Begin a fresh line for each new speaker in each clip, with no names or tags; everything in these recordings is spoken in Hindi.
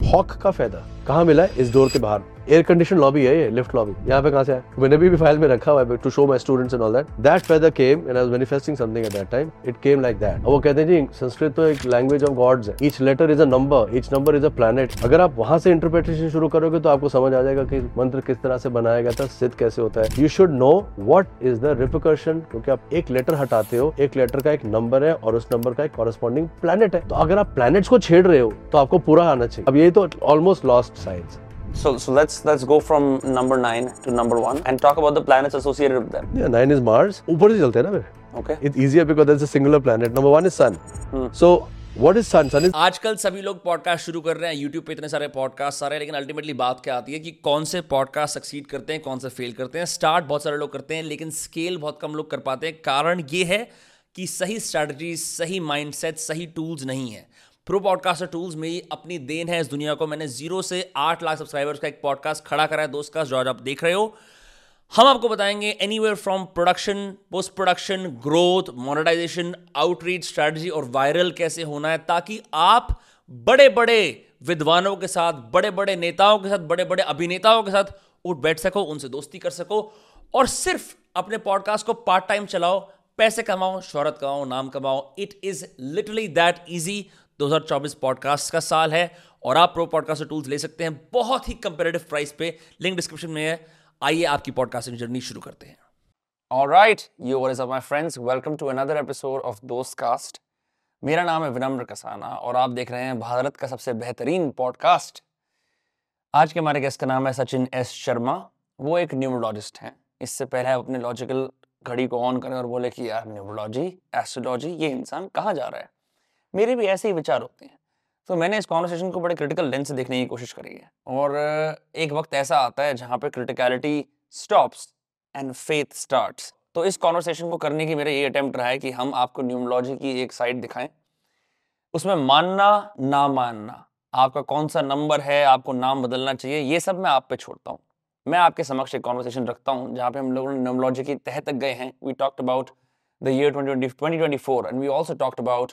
हॉक का फेदर कहाँ मिला है? इस डोर के बाहर। एयर कंडीशन लॉबी है ये, लिफ्ट लॉबी। यहाँ पे कहाँ से आया? मैंने भी फाइल में रखा हुआ है to show my students and all that. That feather came and I was manifesting something at that time. It came like that. वो कहते हैं जी संस्कृत तो एक लैंग्वेज ऑफ गॉड्स है। Each letter is a number, each number is a planet. अगर आप वहां से इंटरप्रिटेशन शुरू करोगे तो आपको समझ आ जाएगा कि मंत्र किस तरह से बनाया गया था, सिद्ध कैसे होता है। You should know what is the repercussion, क्योंकि आप एक लेटर हटाते हो, एक लेटर का एक नंबर है और उस नंबर का एक कॉरेस्पॉन्डिंग प्लैनेट है। तो अगर आप प्लैनेट्स को छेड़ रहे हो तो आपको पूरा आना चाहिए। अब ये तो almost lost science.
So let's go from number 9 to number 1 and talk about the planets associated with them.
Yeah, 9 is Mars. ऊपर से चलते हैं ना फिर.
Okay.
It's easier because there's a singular planet. Number 1 is Sun. So what is Sun? Sun is
आजकल सभी लोग पॉडकास्ट शुरू कर रहे हैं, यूट्यूब पे इतने सारे पॉडकास्ट आ रहे हैं, लेकिन अल्टीमेटली बात क्या आती है कि कौन से पॉडकास्ट सक्सीड करते हैं, कौन से फेल करते हैं। स्टार्ट बहुत सारे लोग करते हैं लेकिन स्केल बहुत कम लोग कर पाते हैं। कारण ये है कि सही स्ट्रैटेजीज, सही माइंडसेट, सही टूल्स नहीं है। प्रो पॉडकास्टर टूल्स में अपनी देन है इस दुनिया को। मैंने 0 से 8 लाख सब्सक्राइबर्स का एक पॉडकास्ट खड़ा करा है दोस्त का, जो आज आप देख रहे हो। हम आपको बताएंगे anywhere from production, post production, growth, monetisation, outreach strategy और वायरल कैसे होना है, ताकि आप बड़े बड़े विद्वानों के साथ, बड़े बड़े नेताओं के साथ, बड़े बड़े अभिनेताओं के साथ उठ बैठ सको, उनसे दोस्ती कर सको और सिर्फ अपने पॉडकास्ट को पार्ट टाइम चलाओ, पैसे कमाओ, शोहरत कमाओ, नाम कमाओ। It is literally that easy. 2024 podcast का साल है और आप प्रो पॉडकास्टर टूल्स ले सकते हैं बहुत ही कंपैरेटिव प्राइस पे। लिंक डिस्क्रिप्शन में है। आइए आपकी पॉडकास्टिंग जर्नी शुरू करते हैं।
Alright, you what is up my friends? Welcome to another episode of Dostcast. मेरा नाम है विनम्र कसाना और आप देख रहे हैं भारत का सबसे बेहतरीन पॉडकास्ट। आज के हमारे गेस्ट का नाम है सचिन एस शर्मा। वो एक न्यूमरोलॉजिस्ट हैं। इससे पहले आप अपने लॉजिकल घड़ी को ऑन करें और बोले कि यार न्यूमरोलॉजी, एस्ट्रोलॉजी, ये इंसान कहाँ जा रहा है। मेरे भी ऐसे ही विचार होते हैं। तो मैंने इस कॉन्वर्सेशन को बड़े क्रिटिकल लेंस से देखने की कोशिश करी है और एक वक्त ऐसा आता है जहाँ पे criticality stops and faith starts. तो इस कॉन्वर्सेशन को करने की मेरा ये अटेम्प्ट रहा है कि हम आपको न्यूमरोलॉजी की एक साइड दिखाएं, उसमें मानना ना मानना, आपका कौन सा नंबर है, आपको नाम बदलना चाहिए, ये सब मैं आप पे छोड़ता हूँ। मैं आपके समक्ष एक कॉन्वर्सेशन रखता हूँ जहाँ पे हम लोगों ने न्यूमरोलॉजी की तह तक गए हैं। We talked about the year 2024 and we also talked about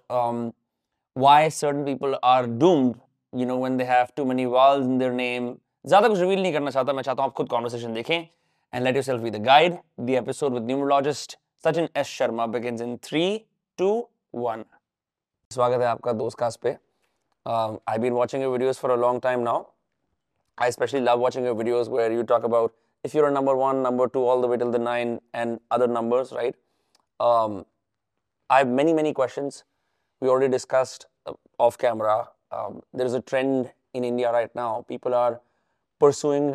why certain people are doomed, you know, when they have too many vowels in their name. ज़्यादा कुछ रिवील नहीं करना चाहता, मैं चाहता हूँ आप खुद कॉन्वर्सेशन देखें and let yourself be the guide. The episode with numerologist Sachin S. Sharma begins in 3, 2, 1. स्वागत है आपका दोस्तकास्ट पे। I've been watching your videos for a long time now. I especially love watching your videos where you talk about if you're a number 1, number 2, all the way till the 9 and other numbers, right? I have many questions. We already discussed off camera. There is a trend in India right now. People are pursuing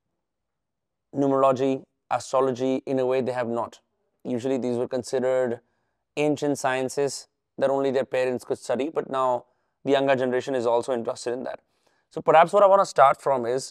numerology, astrology in a way they have not. Usually these were considered ancient sciences that only their parents could study, but now the younger generation is also interested in that. So perhaps what I want to start from is,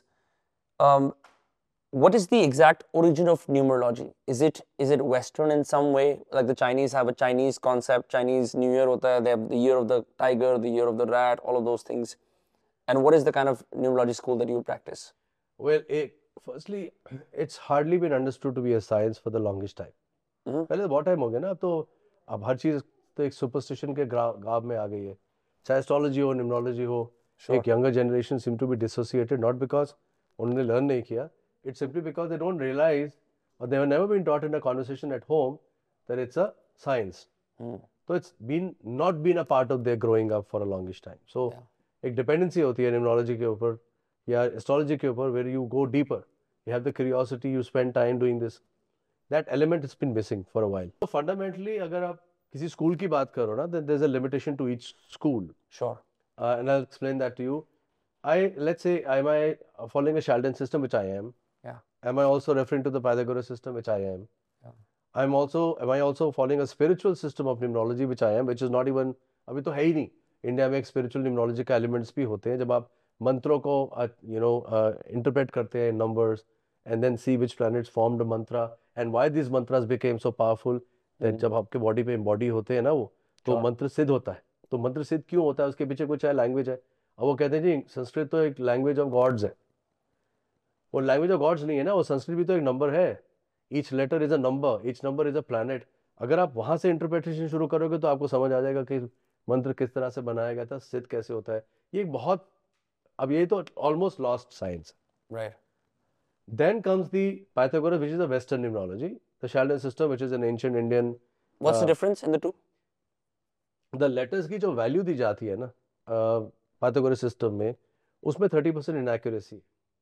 what is the exact origin of numerology? Is it Western in some way? Like the Chinese have a Chinese concept, Chinese New Year hota hai, they have the year of the tiger, the year of the rat, all of those things. And what is the kind of numerology school that you practice?
well, firstly, it's hardly been understood to be a science for the longest time. पहले तो बहुत टाइम हो गया ना। अब हर चीज तो एक सुपरस्टिशन के गाब में आ गई है। चाहे एस्ट्रोलॉजी हो, न्यूमरोलॉजी हो, एक younger generation seem to be dissociated, not because उन्होंने लर्न नहीं किया, it's simply because they don't realize or they have never been taught in a conversation at home that it's a science. So it's not been a part of their growing up for a longest time. So एक dependency होती है numerology के ऊपर या astrology के ऊपर, where you go deeper, you have the curiosity, you spend time doing this. That element has been missing for a while. So fundamentally अगर आप किसी स्कूल की बात करो ना, then there's a limitation to each school.
Sure.
And I'll explain that to you. Let's say, am I following a Shalden system, which I am?
Yeah.
Am I also referring to the Pythagoras system, which I am? Yeah. Am I also following a spiritual system of numerology, which I am, which is not even, अभी तो है ही नहीं। इंडिया में एक spiritual numerology का elements भी होते हैं, जब आप मंत्रों को interpret करते हैं numbers and then see which planets formed the mantra and why these mantras became so powerful that जब आपके body पे embody होते हैं ना वो, तो मंत्र सिद्ध होता है। तो मंत्र सिद्ध क्यों होता है? उसके पीछे कुछ लैंग्वेज है। अब वो कहते हैं जी संस्कृत तो एक लैंग्वेज ऑफ गॉड्स है। वो लैंग्वेज ऑफ गॉड्स नहीं है ना, वो संस्कृत भी तो एक नंबर है। Each letter is a number, each number is a planet. अगर आप वहां से इंटरप्रिटेशन शुरू करोगे तो आपको समझ आ जाएगा कि मंत्र किस तरह से बनाया गया था, सिद्ध कैसे होता है। ये एक बहुत अब ये तो almost lost science.
Right.
Then comes the Pythagoras, which is a Western numerology. The Chaldean system, which is an ancient Indian.
What's the difference in the two?
The letters की जो वैल्यू दी जाती है ना पाइथागोरस सिस्टम में, उसमें 30% इनएक्यूरेसी.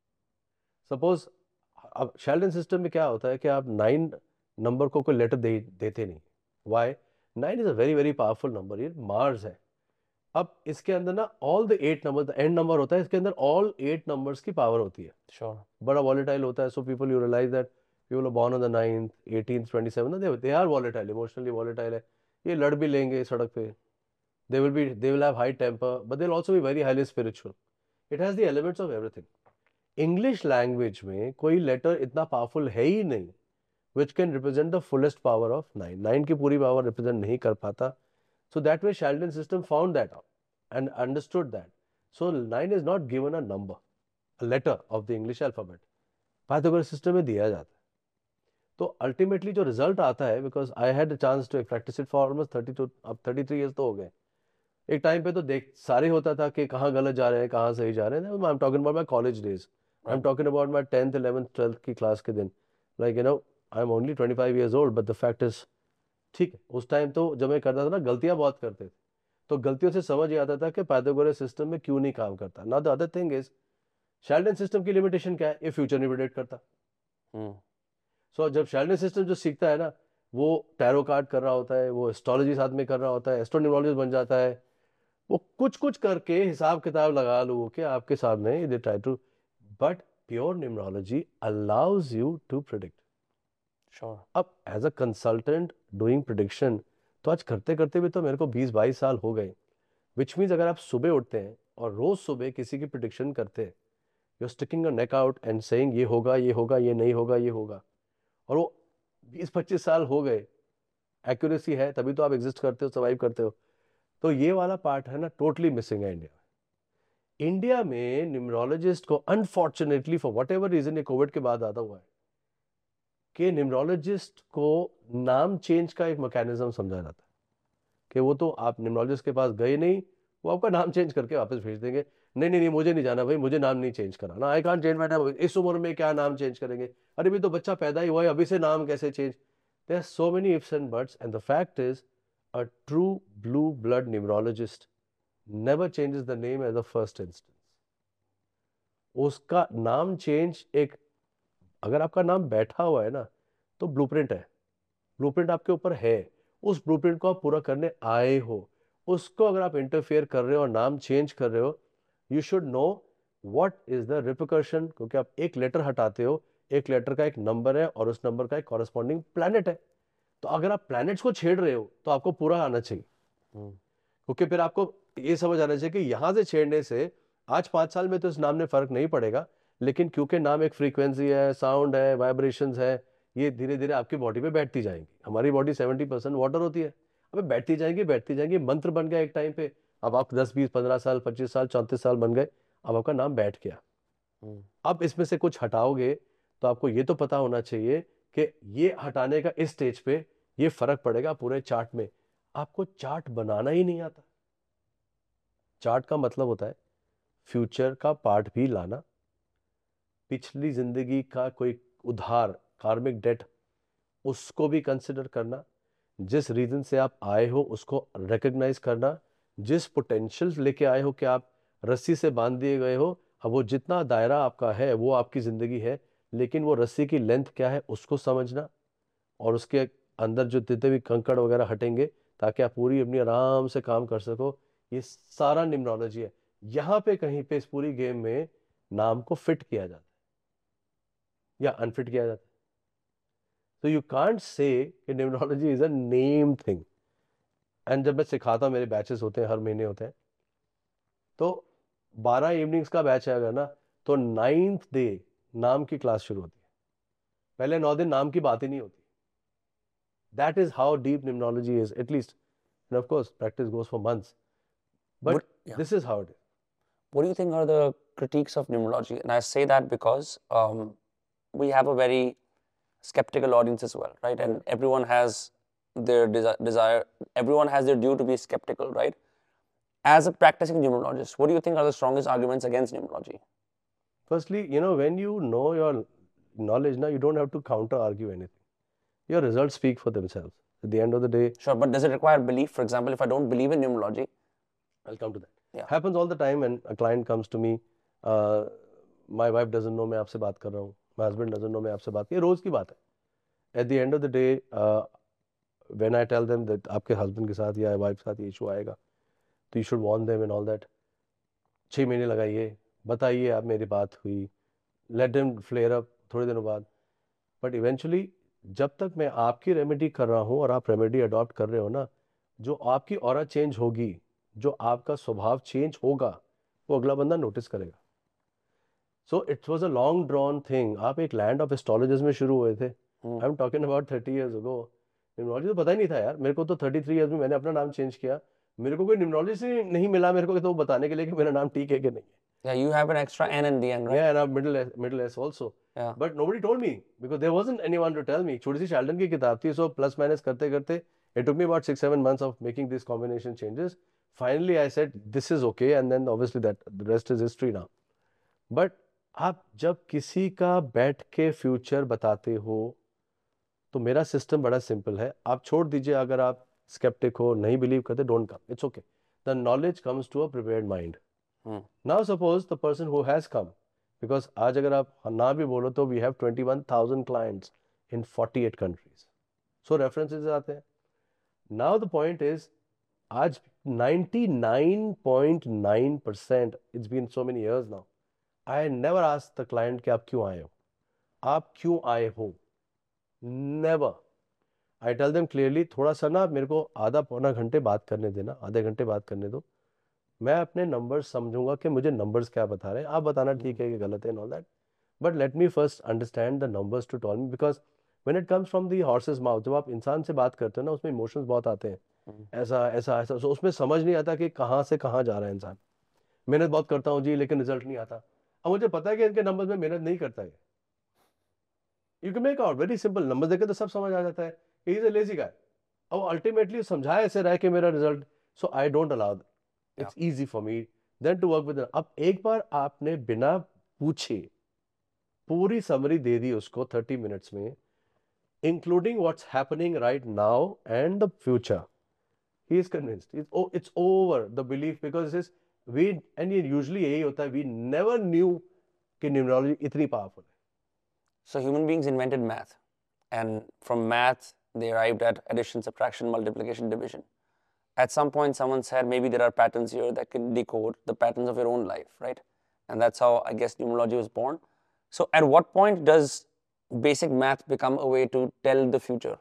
सपोज अब शेल्डन सिस्टम में क्या होता है कि आप 9 नंबर को कोई लेटर देते नहीं. Why? 9 is a very very powerful number. ये मार्स है. अब इसके अंदर ना all the 8 number, and number होता है, इसके अंदर ऑल 8 नंबर्स की पावर होती है.
Sure.
बड़ा वॉलेटाइल होता है. So people you realise that people are born on the 9th, 18th, 27th, they are volatile, emotionally volatile है. ये लड़ भी लेंगे सड़क पे. they will have high temper, but they'll also be very highly spiritual. It has the elements of everything. English language में कोई letter इतना powerful है ही नहीं which can represent the fullest power of 9. 9 की पूरी power represent नहीं कर पाता. So that way Chaldean system found that out and understood that. So 9 is not given a number, a letter of the English alphabet. Pythagoras system में दिया जाता है. तो ultimately जो result आता है, because I had a chance to practice it for almost 32, अब 33 years तो हो गए. एक टाइम पे तो देख सारे होता था कि कहाँ गलत जा रहे हैं, कहाँ सही जा रहे हैं. I am talking about my college days. I am talking about my 10th 11th 12th की क्लास के दिन. Like I am only 25 years old, but the fact is, ठीक है, उस टाइम तो जब मैं करता था ना, गलतियां बहुत करते थे. तो गलतियों से समझ ही आता था कि पाइथागोरस सिस्टम में क्यों नहीं काम करता. Now the other thing is, Sheldon system की लिमिटेशन क्या है? ये फ्यूचर नहीं प्रेडिक्ट करता. सो जब शेल्डन सिस्टम जो सीखता है ना, वो टैरो कार्ड कर रहा होता है, वो एस्ट्रोलॉजी साथ में कर रहा होता है, एस्ट्रोन्यूमरोलॉजिस्ट बन जाता है. वो कुछ कुछ करके हिसाब किताब लगा लो कि आपके सामने they try to, but pure numerology allows you to predict.
Sure.
अब as a consultant doing prediction, तो आज करते करते भी तो मेरे को 20-22 साल हो गए. विच मीन्स अगर आप सुबह उठते हैं और रोज सुबह किसी की प्रिडिक्शन करते हैं, you are sticking your neck out and saying ये होगा, ये होगा, ये नहीं होगा, ये होगा, और वो 20-25 साल हो गए, एक्यूरेसी है, तभी तो आप एग्जिस्ट करते हो, सर्वाइव करते हो. तो ये वाला पार्ट है ना, टोटली मिसिंग है इंडिया में. इंडिया में न्यूमरोलॉजिस्ट को unfortunately for whatever reason, ये कोविड के बाद आता हुआ है कि न्यूमरोलॉजिस्ट को नाम चेंज का एक मैकेनिज्म समझा जाता है कि वो तो आप न्यूमरोलॉजिस्ट के पास गए नहीं, वो आपका नाम चेंज करके वापस भेज देंगे. नहीं नहीं नहीं, मुझे नहीं जाना भाई, मुझे नाम नहीं चेंज कराना. I can't change my name. इस उम्र में क्या नाम चेंज करेंगे? अरे भी तो बच्चा पैदा ही हुआ है, अभी से नाम कैसे change? There are so many ifs and buts, and the fact is a true blue blood numerologist never changes the name as a first instance. उसका नाम चेंज एक, अगर आपका नाम बैठा हुआ है ना, तो ब्लूप्रिंट है. ब्लूप्रिंट आपके ऊपर है, उस ब्लूप्रिंट को आप पूरा करने आए हो. उसको अगर आप इंटरफेयर कर रहे हो और नाम चेंज कर रहे हो, you should know what is the repercussion. क्योंकि आप एक लेटर हटाते हो, एक लेटर का एक नंबर है और उस नंबर का एक कॉरेस्पॉन्डिंग प्लैनेट है. तो अगर आप प्लैनेट्स को छेड़ रहे हो तो आपको पूरा आना चाहिए. क्योंकि फिर आपको ये समझ आना चाहिए कि यहां से छेड़ने से आज 5 साल में तो इस नाम में फर्क नहीं पड़ेगा, लेकिन क्योंकि नाम एक फ्रीक्वेंसी है, साउंड है, वाइब्रेशंस है, ये धीरे धीरे आपकी बॉडी पे बैठती जाएंगी. हमारी बॉडी 70% वाटर होती है. अब बैठती जाएंगी बैठती जाएंगी. मंत्र बन गया एक टाइम पे. अब आप 10 20 15 साल 25 साल 34 साल बन गए, अब आपका नाम बैठ गया. अब इसमें से कुछ हटाओगे तो आपको ये तो पता होना चाहिए कि ये हटाने का इस स्टेज पे ये फर्क पड़ेगा पूरे चार्ट में. आपको चार्ट बनाना ही नहीं आता. चार्ट का मतलब होता है फ्यूचर का पार्ट भी लाना, पिछली जिंदगी का कोई उधार, कार्मिक डेट, उसको भी कंसिडर करना, जिस रीजन से आप आए हो उसको रिकॉग्नाइज करना, जिस पोटेंशियल लेके आए हो कि आप रस्सी से बांध दिए गए हो, अब वो जितना दायरा आपका है वो आपकी जिंदगी है, लेकिन वो रस्सी की लेंथ क्या है उसको समझना, और उसके अंदर जो जितने भी कंकड़ वगैरह हटेंगे ताकि आप पूरी अपनी आराम से काम कर सको. ये सारा न्यूमरोलॉजी है. यहाँ पे कहीं पे इस पूरी गेम में नाम को फिट किया जाता है या अनफिट किया जाता है. तो यू कांट से कि numerology is a name thing. And जब मैं सिखाता हूँ, मेरे बैचेस होते हैं, हर महीने होते हैं, तो 12 इवनिंग्स का बैच है अगर ना, तो 9th डे नाम की क्लास शुरू होती है. पहले 9 दिन नाम की बात ही नहीं होती. That is how deep numerology is, at least. And of course, practice goes for months. But this is how it is.
What do you think are the critiques of numerology? And I say that because we have a very skeptical audience as well, right? And everyone has their desire, everyone has their due to be skeptical, right? as a practicing numerologist, what do you think are the strongest arguments against numerology?
Firstly, when you know your knowledge, now you don't have to counter argue anything. Your results speak for themselves. At the end of the day,
Sure, but does it require belief? For example, if I don't believe in numerology,
I'll come to that.
Yeah.
Happens all the time when a client comes to me, my wife doesn't know मैं आपसे बात कर रहा हूँ, my husband doesn't know मैं आपसे बात कर, ये रोज की बात है. At the end of the day, when I tell them that आपके husband के साथ या wife के साथ ये issue आएगा, तो you should warn them and all that. 6 महीने लगाइए, बताइए आप मेरी बात हुई, let them flare up थोड़े दिनों बाद. But eventually, जब तक मैं आपकी रेमेडी कर रहा हूँ और आप रेमेडी अडॉप्ट कर रहे हो ना, जो आपकी ऑरा चेंज होगी, जो आपका स्वभाव चेंज होगा, वो अगला बंदा नोटिस करेगा. So it was a long drawn thing. आप एक लैंड ऑफ एस्ट्रोलॉजर्स में शुरू हुए थे. I am talking about 30 years ago. Numerology तो पता ही नहीं था यार. मेरे को तो 33 years में मैंने अपना नाम चेंज किया. मेरे को कोई न्यूमरोलॉजी से नहीं मिला मेरे को, तो वो बताने के लिए कि मेरा नाम ठीक है कि नहीं है.
yeah, you have an extra N in the end, right?
Yeah, and I'm middle S also.
Yeah.
But nobody told me because there wasn't anyone to tell me. छोटी सी शेल्डन की किताब थी, so plus minus करते करते it took me about 6-7 months of making these combination changes. Finally, I said this is okay, and then obviously that the rest is history now. But आप जब किसी का बैठ के फ्यूचर बताते हो, तो मेरा सिस्टम बड़ा सिंपल है. आप छोड़ दीजिए, अगर आप स्केप्टिक हो, नहीं बिलीव करते, don't come, it's okay. The knowledge comes to a prepared mind. Now suppose the person who has come, because आज अगर आप ना भी बोलो तो we have 21,000 clients in 48 countries. So references आते हैं. Now the point is, आज 99.9%, it's been so many years now, I never ask the client कि आप क्यों आए हो, आप क्यों आए हो. Never. I tell them clearly, थोड़ा सा ना मेरे को आधा पौना घंटे बात करने देना, आधे घंटे बात करने दो. मैं अपने नंबर्स समझूंगा कि मुझे नंबर्स क्या बता रहे हैं. आप बताना ठीक है कि गलत है and all that. But let me first understand the numbers to tell me, because when it comes from the horse's mouth, जब आप इंसान से बात करते हो ना, उसमें इमोशंस बहुत आते हैं. ऐसा ऐसा ऐसा, so उसमें समझ नहीं आता कि कहाँ से कहाँ जा रहा है इंसान. मेहनत बहुत करता हूँ जी, लेकिन रिजल्ट नहीं आता. अब मुझे पता है कि इनके नंबर्स में मेहनत नहीं करता है. You can make out, very simple. Number देखे तो सब समझ आ जाता है. He is a lazy guy. अब अल्टीमेटली समझाया ऐसे रहा है कि मेरा result, so I don't allow. It's easy for me then to work with them. अब एक बार आपने बिना पूछे पूरी समरी दे दी उसको 30 minutes में, including what's happening right now and the future, he is convinced. It's over the belief, because this we, and ये usually यही होता है, we never knew कि numerology इतनी powerful है.
So human beings invented math, and from math they arrived at addition, subtraction, multiplication, division. At some point, someone said maybe there are patterns here that can decode the patterns of your own life, right? And that's how I guess numerology was born. So at what point does basic math become a way to tell the future?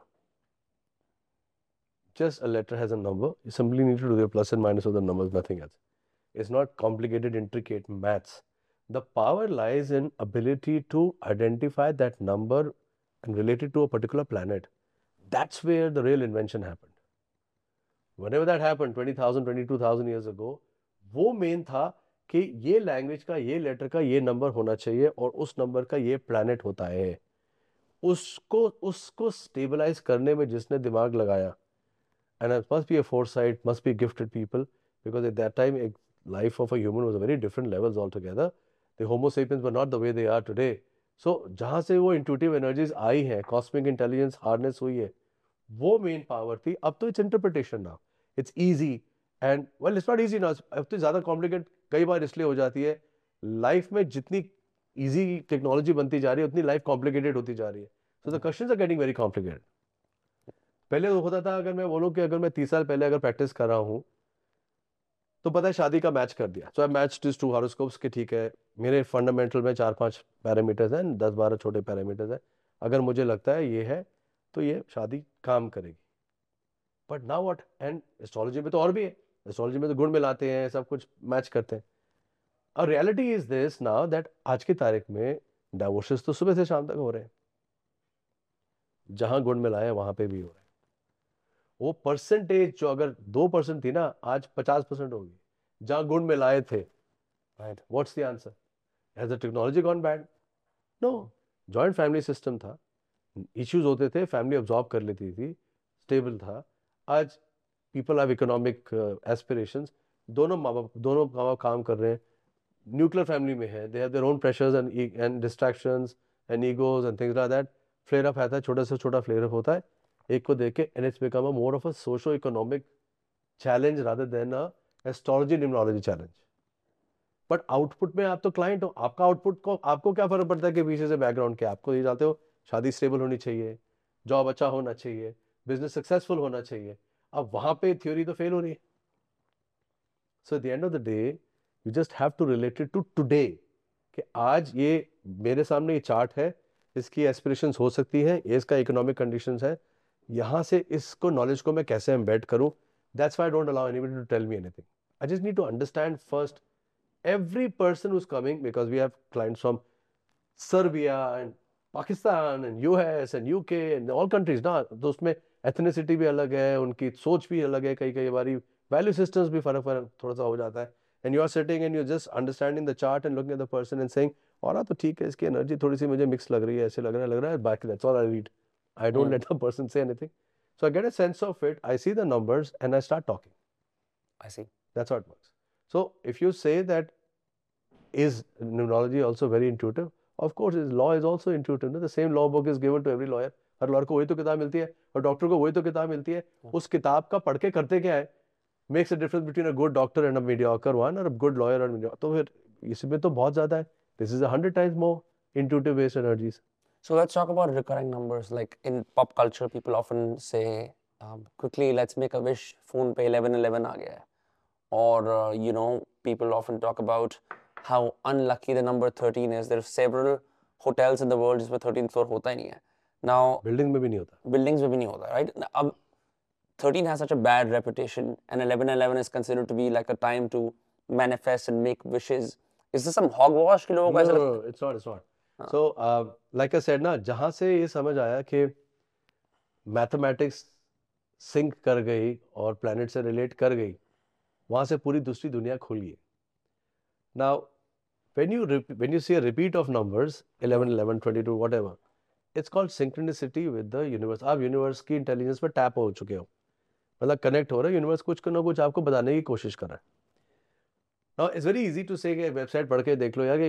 Just a letter has a number. You simply need to do the plus and minus of the numbers, nothing else. It's not complicated, intricate maths. The power lies in ability to identify that number and relate it to a particular planet. That's where the real invention happened. Whenever that happened 20,000, 22,000 years ago, वो मेन था कि ये लैंग्वेज का, ये लेटर का ये नंबर होना चाहिए और उस नंबर का ये प्लैनेट होता है. उसको स्टेबलाइज करने में जिसने दिमाग लगाया, and it must be a foresight, must be gifted people, because at that time life of a human was a very different levels altogether. The Homo sapiens were not the way they are today. So जहाँ से वो intuitive energies आई हैं, cosmic intelligence harness हुई है, वो मेन पावर थी. अब तो it's interpretation now, it's easy and well it's not easy now. अब तो ज़्यादा कॉम्प्लिकेट कई बार इसलिए हो जाती है. लाइफ में जितनी इजी टेक्नोलॉजी बनती जा रही है, उतनी लाइफ कॉम्प्लिकेटेड होती जा रही है. So the questions are getting very complicated. पहले तो होता था, अगर मैं बोलूँ कि अगर मैं 30 साल पहले अगर प्रैक्टिस कर रहा हूँ, तो पता है शादी का मैच कर दिया. So I match this to horoscopes के, ठीक है, मेरे फंडामेंटल में 4-5 पैरामीटर्स हैं, 10-12 छोटे पैरामीटर्स हैं. अगर मुझे लगता है ये है तो ये शादी काम करेगी. But now what? And astrology में तो और भी है. एस्ट्रोलॉजी में तो गुण मिलाते हैं, सब कुछ मैच करते हैं. और reality is this now that आज की तारीख में डाइवोर्सेस तो सुबह से शाम तक हो रहे हैं. जहां गुण मिलाए वहां पे भी हो रहे हैं. वो परसेंटेज जो अगर 2% थी ना, आज 50% होगी जहां गुण मिलाए थे. Right? What's the answer? Has the technology gone bad? No. Joint family system था, इश्यूज होते थे, फैमिली अब्जॉर्ब कर लेती थी, स्टेबल था. आज पीपल हैव इकोनॉमिक एस्पिरेशंस, दोनों माँ बाप काम कर रहे हैं, न्यूक्लियर फैमिली में है, they have their own pressures and distractions and egos and things like that, flare up आता है, छोटा से छोटा फ्लेयर अप होता है एक को देख के, and it's become a more of a socio economic challenge rather than a astrology numerology challenge. But output में आप तो क्लाइंट हो, आपका आउटपुट को आपको क्या फर्क पड़ता है कि पीछे से बैकग्राउंड क्या, आपको ये चाहते हो शादी स्टेबल होनी चाहिए, जॉब अच्छा होना चाहिए, बिजनेस सक्सेसफुल होना चाहिए. अब वहां पे थ्योरी तो फेल हो रही है. So at the end of the day you just have to relate it to today, कि आज ये मेरे सामने ये चार्ट है, इसकी एस्पिरेशंस हो सकती है, ये इसका इकोनॉमिक कंडीशंस है, यहाँ से इसको नॉलेज को मैं कैसे एम्बेड करूँ. That's why I don't allow anybody to tell me anything. I just need to understand first every person who's coming, because we have clients from Serbia and Pakistan and US and UK and all countries ना, तो उसमें ethnicity भी अलग है, उनकी सोच भी अलग है, कई बारी value systems भी फर्क थोड़ा सा हो जाता है. And you are sitting and you're just understanding the chart and looking at the person and saying, और तो ठीक है, इसकी एनर्जी थोड़ी सी मुझे मिक्स लग रही है, ऐसे लग रहा है, बाकी that's all I read. I don't let the person say anything. So I get a sense of it, I see the numbers and I start talking.
I see.
That's how it works. So if you say that is numerology also very intuitive, of course is law is also intuitive. No? The same law book is given to every lawyer. हर लॉयर को वही तो किताब मिलती है और डॉक्टर को वही तो किताब मिलती है. उस किताब का पढ़ के करते क्या है, makes a difference between a good doctor and a mediocre one और अ गुड लॉयर और मीडियोकर. तो फिर इसमें तो बहुत ज्यादा है. This is 100 times more intuitive based energies.
So let's talk about recurring numbers. Like in pop culture, people often say, quickly, let's make a wish, phone पे 1111 आ गया है. Or, people often talk about how unlucky the number 13 is. There are several hotels in the world जिसमें 13th floor होता ही नहीं है. Now,
बिल्डिंग में भी नहीं होता.
buildings में भी नहीं होता, right? अब 13 has such a bad reputation and 1111 is considered to be like a time to manifest and make wishes. Is this some hogwash कि लोगों को ऐसा लगता है?
No, it's not. So, like I said ना, जहाँ से ये समझ आया कि मैथमेटिक्स सिंक कर गई और प्लैनेट से रिलेट कर गई, वहाँ से पूरी दूसरी दुनिया खुली है. Now, when you see a repeat of numbers 11, 11, 22, whatever, it's called synchronicity with the universe. आप यूनिवर्स की इंटेलिजेंस पे टैप हो चुके हो, मतलब कनेक्ट हो रहे हो. यूनिवर्स कुछ ना कुछ आपको बताने की कोशिश कर रहा है. Now, it's very easy to say कि वेबसाइट पढ़ के देख लो यार कि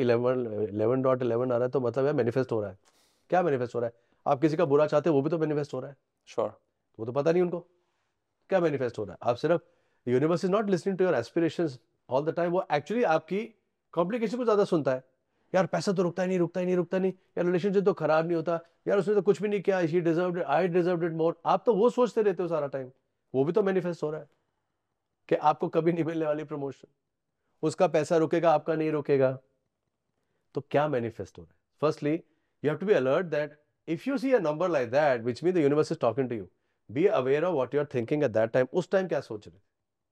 11.11 आ रहा है तो मतलब यार मैनिफेस्ट हो रहा है. क्या मैनिफेस्ट हो रहा है? आप किसी का बुरा चाहते हो, वो भी तो मैनिफेस्ट हो रहा है.
Sure.
वो तो पता नहीं उनको क्या मैनिफेस्ट हो रहा है. आप सिर्फ universe is not listening to your aspirations all the time. वो एक्चुअली आपकी कॉम्प्लिकेशन को ज्यादा सुनता है. यार पैसा तो रुकता ही नहीं, यार रिलेशनशिप तो खराब नहीं होता, यार उसने तो कुछ भी नहीं किया, she deserved it, I deserved it more. आप तो वो सोचते रहते हो सारा टाइम. वो भी तो मैनिफेस्ट हो रहा है कि आपको कभी नहीं मिलने वाली प्रमोशन, उसका पैसा रुकेगा, आपका नहीं रुकेगा. तो क्या मैनिफेस्ट हो रहा है? Firstly you have to be alert that if you see a number like that which mean the universe is talking to you, be aware of what you are thinking at that time. उस टाइम क्या सोच रहे?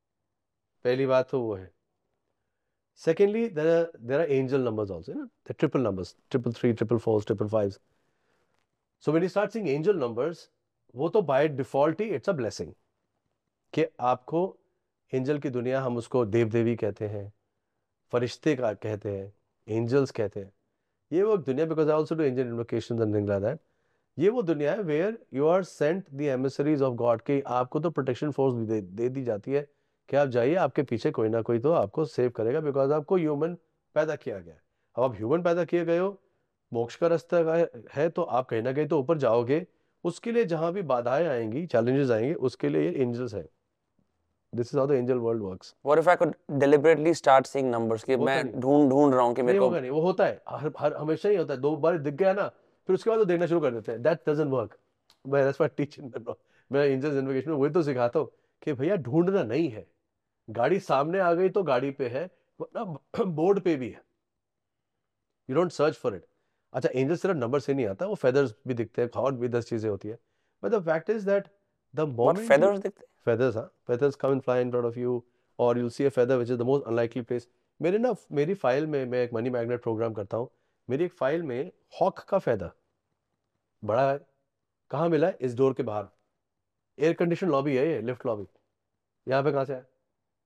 पहली बात तो वो है. Secondly, there are angel numbers also, the triple numbers, 333, 444, 555. So when you start seeing angel numbers, वो तो by default he it's a blessing कि आपको एंजल की दुनिया, हम उसको देव देवी कहते हैं, फरिश्ते का कहते हैं, एंजल्स कहते हैं. ये वो दुनिया, because I also do angel invocations and things like that. ये वो दुनिया है where you are sent the emissaries of God, कि आपको तो प्रोटेक्शन फोर्स भी दे दी जाती है कि आप जाइए, आपके पीछे कोई ना कोई तो आपको सेव करेगा, बिकॉज आपको ह्यूमन पैदा किया गया है. अब आप ह्यूमन पैदा किए गए हो, मोक्ष का रास्ता है तो आप कहीं ना कहीं तो ऊपर जाओगे. उसके लिए जहां भी बाधाएं आएंगी, चैलेंजेस आएंगे, उसके लिए ये एंजल्स है. This is how the angel world works.
What if I could deliberately start seeing numbers कि मैं ढूंढ रहा हूँ कि मेरे को
नहीं, वो होता है हर हमेशा ही होता है. 2 बार दिख गया ना, फिर उसके बाद तो देखना शुरू कर देते हैं. That doesn't work. That's why teaching, मैं एंजल्स इन्वोकेशन में वही तो सिखाता हूँ कि भैया ढूंढना नहीं है. गाड़ी सामने आ गई तो गाड़ी पे है, बोर्ड पे भी है. You don't search for it. अच्छा, एंजल सिर्फ नंबर से नहीं आता, वो फेदर्स भी दिखते हैं, और भी 10 चीजें होती है. But the fact is that the moment
feathers दिखते हैं?
feathers, हाँ, feathers come and fly in front of you, or you'll see a feather which is the most unlikely place. मेरी फाइल में, मैं एक मनी मैग्नेट प्रोग्राम करता हूँ, मेरी एक फाइल में हॉक का फेदर बड़ा है. कहाँ मिला है? इस डोर के बाहर. एयर कंडीशन लॉबी है, ये लिफ्ट लॉबी. यहाँ पे कहाँ से है?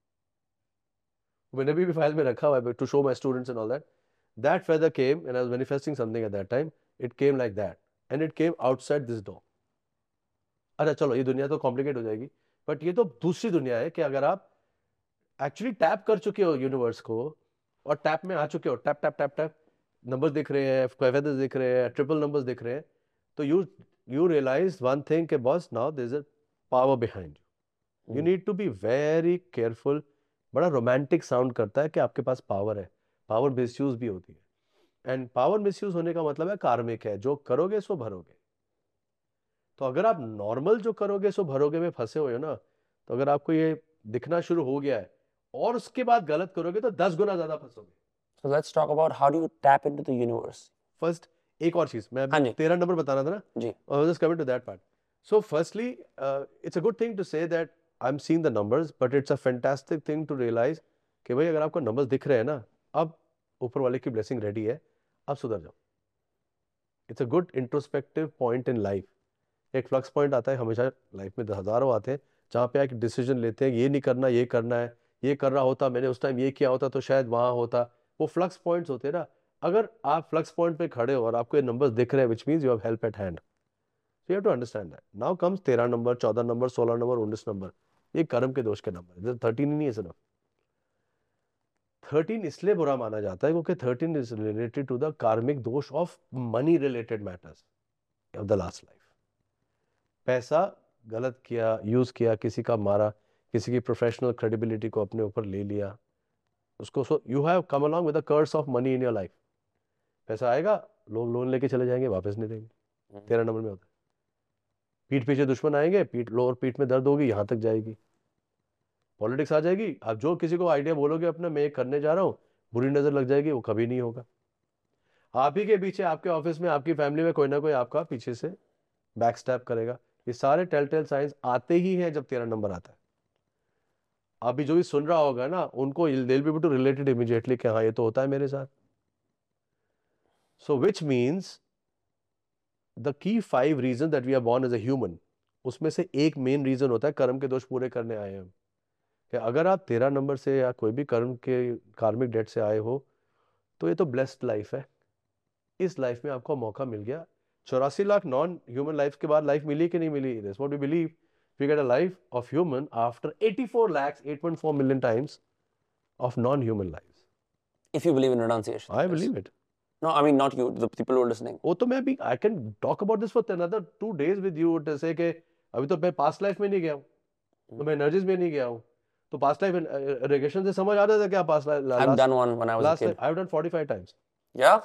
मैंने भी फाइल में रखा हुआ है to show my students and all that. That feather came and I was manifesting something at that time. It came like that and it came outside this door. अच्छा चलो, ये दुनिया तो कॉम्प्लिकेट हो जाएगी, बट ये तो दूसरी दुनिया है कि अगर आप एक्चुअली टैप कर चुके हो यूनिवर्स को और टैप में आ चुके हो, tap tap tap tap, numbers दिख रहे हैं, फेदर्स दिख रहे हैं, ट्रिपल नंबर्स दिख रहे हैं, तो यू रियलाइज वन थिंग कि boss now there is a power behind you need to be very careful. बड़ा रोमांटिक साउंड करता है कि आपके पास पावर है, पावर मिसयूज भी होती है, एंड पावर मिसयूज होने का मतलब है कार्मिक है, जो करोगे सो भरोगे। तो अगर आप नॉर्मल जो करोगे सो भरोगे में फंसे हुए हो ना, तो अगर आपको ये दिखना शुरू हो गया है और उसके बाद गलत करोगे तो 10 गुना ज्यादा फंसोगे।
So let's talk about how do you tap into the universe.
First एक और चीज मैं
हाँ जी।
13 नंबर बताना था ना
जी।
Just coming to that part. So firstly it's a good thing to say that I am seeing the numbers, but it's a fantastic thing to realize कि भाई अगर आपको नंबर्स दिख रहे हैं ना, अब ऊपर वाले की ब्लेसिंग रेडी है, अब सुधर जाओ। It's a good introspective point in life. एक फ्लक्स पॉइंट आता है हमेशा लाइफ में, हजारों आते हैं जहाँ पे एक डिसीजन लेते हैं, ये नहीं करना, ये करना है, ये कर रहा होता, मैंने उस टाइम ये किया होता तो शायद वहाँ होता। वो फ्लक्स पॉइंट्स होते हैं ना। अगर आप फ्लक्स पॉइंट पे खड़े हो और आपको ये नंबर्स दिख रहे हैं, which means you have help at hand, so you have to understand that. Now comes 13 number, 14 number, 16 number, 19 number, ये कर्म के दोष के नंबर। 13 ही नहीं है सिर्फ। 13 इसलिए बुरा माना जाता है क्योंकि 13 is related to the karmic दोष of money related matters of the last life. पैसा गलत किया, यूज किया, किसी का मारा, किसी की प्रोफेशनल क्रेडिबिलिटी को अपने ऊपर ले लिया उसको। So you have come along with the curse of money in your life. पैसा आएगा, लोग लोन लेके चले जाएंगे, वापस नहीं देंगे। 13 नंबर में होता है। पीठ पीछे दुश्मन आएंगे, लोअर पीठ में दर्द होगी, यहाँ तक जाएगी। पॉलिटिक्स आ जाएगी, आप जो किसी को आइडिया बोलोगे अपना मैं ये करने जा रहा हूँ, बुरी नजर लग जाएगी, वो कभी नहीं होगा। आप ही के पीछे, आपके ऑफिस में, आपकी फैमिली में कोई ना कोई आपका पीछे से बैक स्टैप करेगा। ये सारे टेल साइंस आते ही हैं जब 13 नंबर आता है। अभी जो भी सुन रहा होगा ना, उनको they'll be able to relate it immediately कि हाँ ये तो होता है मेरे साथ। So which means the key 5 reasons that we are born as a human, उसमें से एक मेन रीजन होता है कर्म के दोष पूरे करने आए हैं हम। कि अगर आप 13 नंबर से या कोई भी कर्म के कार्मिक डेट से आए हो तो ये तो ब्लेस्ड लाइफ है। इस लाइफ में आपको मौका मिल गया। 84 लाख नॉन ह्यूमन लाइफ के बाद लाइफ मिली कि नहीं मिली? That's what we believe. We get a life of human after 84 lakhs, 8.4 million times of non-human lives.
If you believe in renunciation.
I
yes.
believe it.
No, I mean not you, the people who are listening.
वो तो मैं भी I can talk about this for another 2 days with you. जैसे कि अभी तो मैं पास्ट लाइफ में नहीं गया हूँ, तो मैं एनर्जीज में नहीं गया हूँ, तो पास्ट लाइफ रिग्रेशन से समझ आता था क्या past life?
I've done one when I was a kid.
I've done 45 times.
Yeah.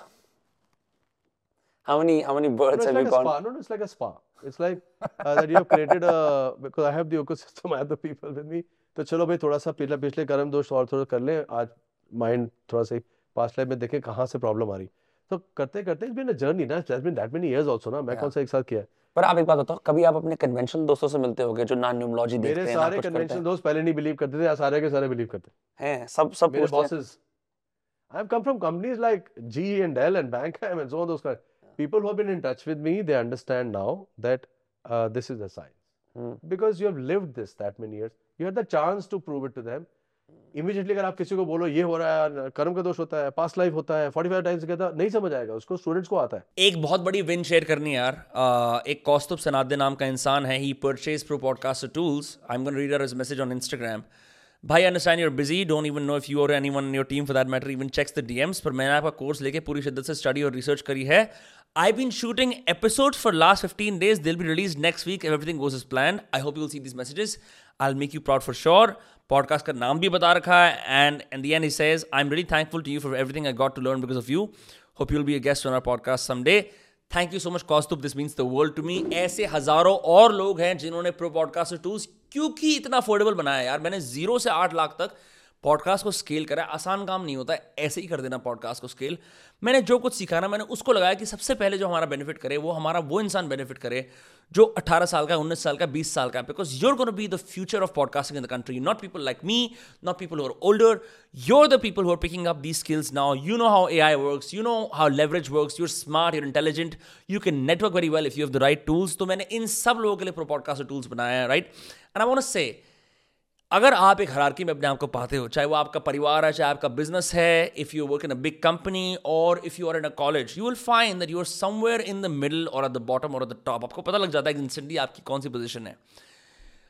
How many births have you gone?
Spa. No, it's like a spa. It's like that you have created a, because I have the ecosystem, I have the people with me. तो चलो भाई थोड़ा सा पिछले कर्म दोष और थोड़ा कर ले, आज माइंड थोड़ा सा पास्ट लाइफ में देखें कहाँ से प्रॉब्लम आ रही। तो करते करते it's been a journey ना, it's been that many years also ना, मैं कौन सा एक साथ किया है।
पर आप एक बात बताओ, कभी आप अपने कन्वेंशनल दोस्तों से मिलते होगे जो नॉन न्यूमरोलॉजी देखते हैं?
मेरे सारे कन्वेंशनल दोस्त पहले नहीं बिलीव करते थे, सारे के सारे बिलीव करते
हैं। सब
मेरे bosses. I have come from companies like GE and Dell and Bankham and so on, those kind. People who have been in touch with me, they understand now that this is a science. Because you have lived this that many years. You had the chance to prove it to them. Immediately अगर आप किसी को बोलो ये हो रहा है, कर्म का दोष होता है, पास्ट लाइफ होता है, 45 टाइम्स कहता नहीं समझ आएगा उसको, स्टूडेंट्स को आता है।
एक बहुत बड़ी विन शेयर करनी है यार। एक कौस्तुभ सनादे नाम का इंसान है, he purchase pro podcaster tools. I am gonna read his message on Instagram. भाई, I understand you are busy, don't even know if you or anyone in your team for that matter even checks the DMs, पर मैंने आपका कोर्स लेके पूरी शिद्दत से स्टडी और रिसर्च करी है। I've been shooting episodes for last 15 days. They'll be released next week if everything goes as planned. I hope you'll see these messages. I'll make you proud for sure. Podcast का नाम भी बता रखा है. And in the end he says, I'm really thankful to you for everything I got to learn because of you. Hope you'll be a guest on our podcast someday. Thank you so much, Kaustubh. This means the world to me. ऐसे हजारों और लोग हैं जिन्होंने प्रो पॉडकास्टर टूल्स क्योंकि इतना अफोर्डेबल बनाया यार। मैंने 0 से 8 लाख तक पॉडकास्ट को स्केल करा। आसान काम नहीं होता है ऐसे ही कर देना पॉडकास्ट को स्केल। मैंने जो कुछ सीखा ना, मैंने उसको लगाया कि सबसे पहले जो हमारा बेनिफिट करे वो हमारा वो इंसान बेनिफिट करे जो 18 साल का, 19 साल का, 20 साल का। Because you're gonna be the future of podcasting in the country, not people like me, not people who are older. You're the people who are picking up these skills now. You know how AI works, you know how leverage works, you're smart, you're intelligent, you can network very well if you have the right tools. तो मैंने इन सब लोगों के लिए प्रो पॉडकास्टर टूल्स बनाया है, right. And I want to say, अगर आप एक हायरार्की में अपने आप को पाते हो, चाहे वो आपका परिवार है, चाहे आपका बिजनेस है, if you work in a big company or if you are in a college, you will find that you are somewhere in the middle or at the bottom or at the top. आपको पता लग जाता है इंस्टेंटली आपकी कौन सी पोजीशन है।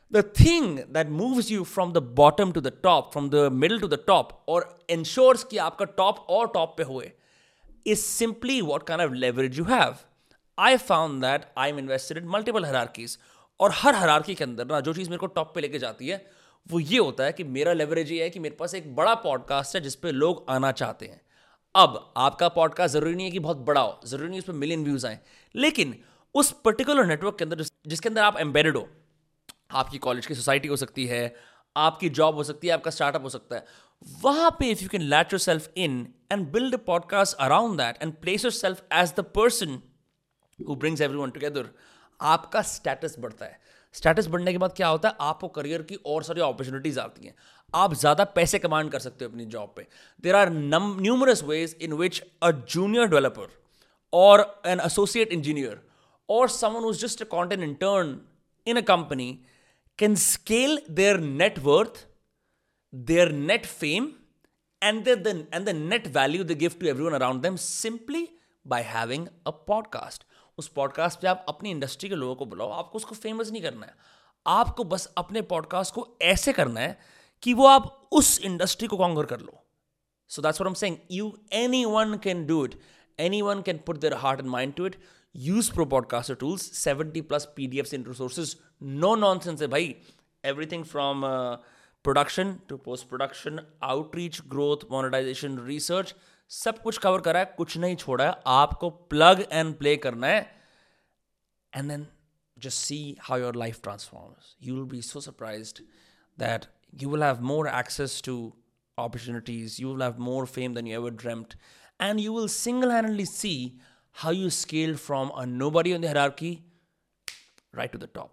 the thing that moves you from the bottom to the top, from the middle to the top, or ensures कि आपका top और top पे हुए, is simply what kind of leverage you have. I found that I'm invested in multiple hierarchies. और हर hierarchy के अंदर ना जो चीज़ मेरे को top पे लेके जाती है वो ये होता है कि मेरा leverage ये है कि मेरे पास एक बड़ा podcast है जिस पे लोग आना चाहते हैं. अब आपका पॉडकास्ट जरूरी नहीं है कि बहुत बड़ा हो, जरूरी नहीं उस पर मिलियन व्यूज आए, लेकिन उस पर्टिकुलर नेटवर्क के अंदर जिसके अंदर आप एम्बेडेड हो, आपकी कॉलेज की सोसाइटी हो सकती है, आपकी जॉब हो सकती है, आपका स्टार्टअप हो सकता है, वहां पे if you can let yourself in and build a podcast around that and place yourself as the person who brings everyone together, आपका स्टेटस बढ़ता है. स्टेटस बढ़ने के बाद क्या होता है, आपको करियर की और सारी अपॉर्चुनिटीज आती हैं, आप ज्यादा पैसे कमांड कर सकते हो अपनी जॉब पे. There are numerous ways in which a junior developer or an associate engineer or someone who is just a content intern in a company can scale their net worth, their net fame, and the net value they give to everyone around them simply by having a podcast. उस पॉडकास्ट पे आप अपनी इंडस्ट्री के लोगों को बुलाओ, आपको उसको फेमस नहीं करना है, आपको बस अपने पॉडकास्ट को ऐसे करना है कि वो आप उस इंडस्ट्री को कॉन्कर कर लो. So that's what I'm saying. Anyone can do it. Anyone can put their heart and mind to it. Use Pro Podcaster tools, 70 plus PDFs and resources. No nonsense hai bhai. Everything from production to post-production, outreach, growth, monetization, research, सब कुछ कवर करा है, कुछ नहीं छोड़ा है. आपको plug and play करना है. And then just see how your life transforms. You will be so surprised that you will have more access to opportunities, you will have more fame than you ever dreamt, and you will single-handedly see how you scaled from a nobody on the hierarchy right to the top.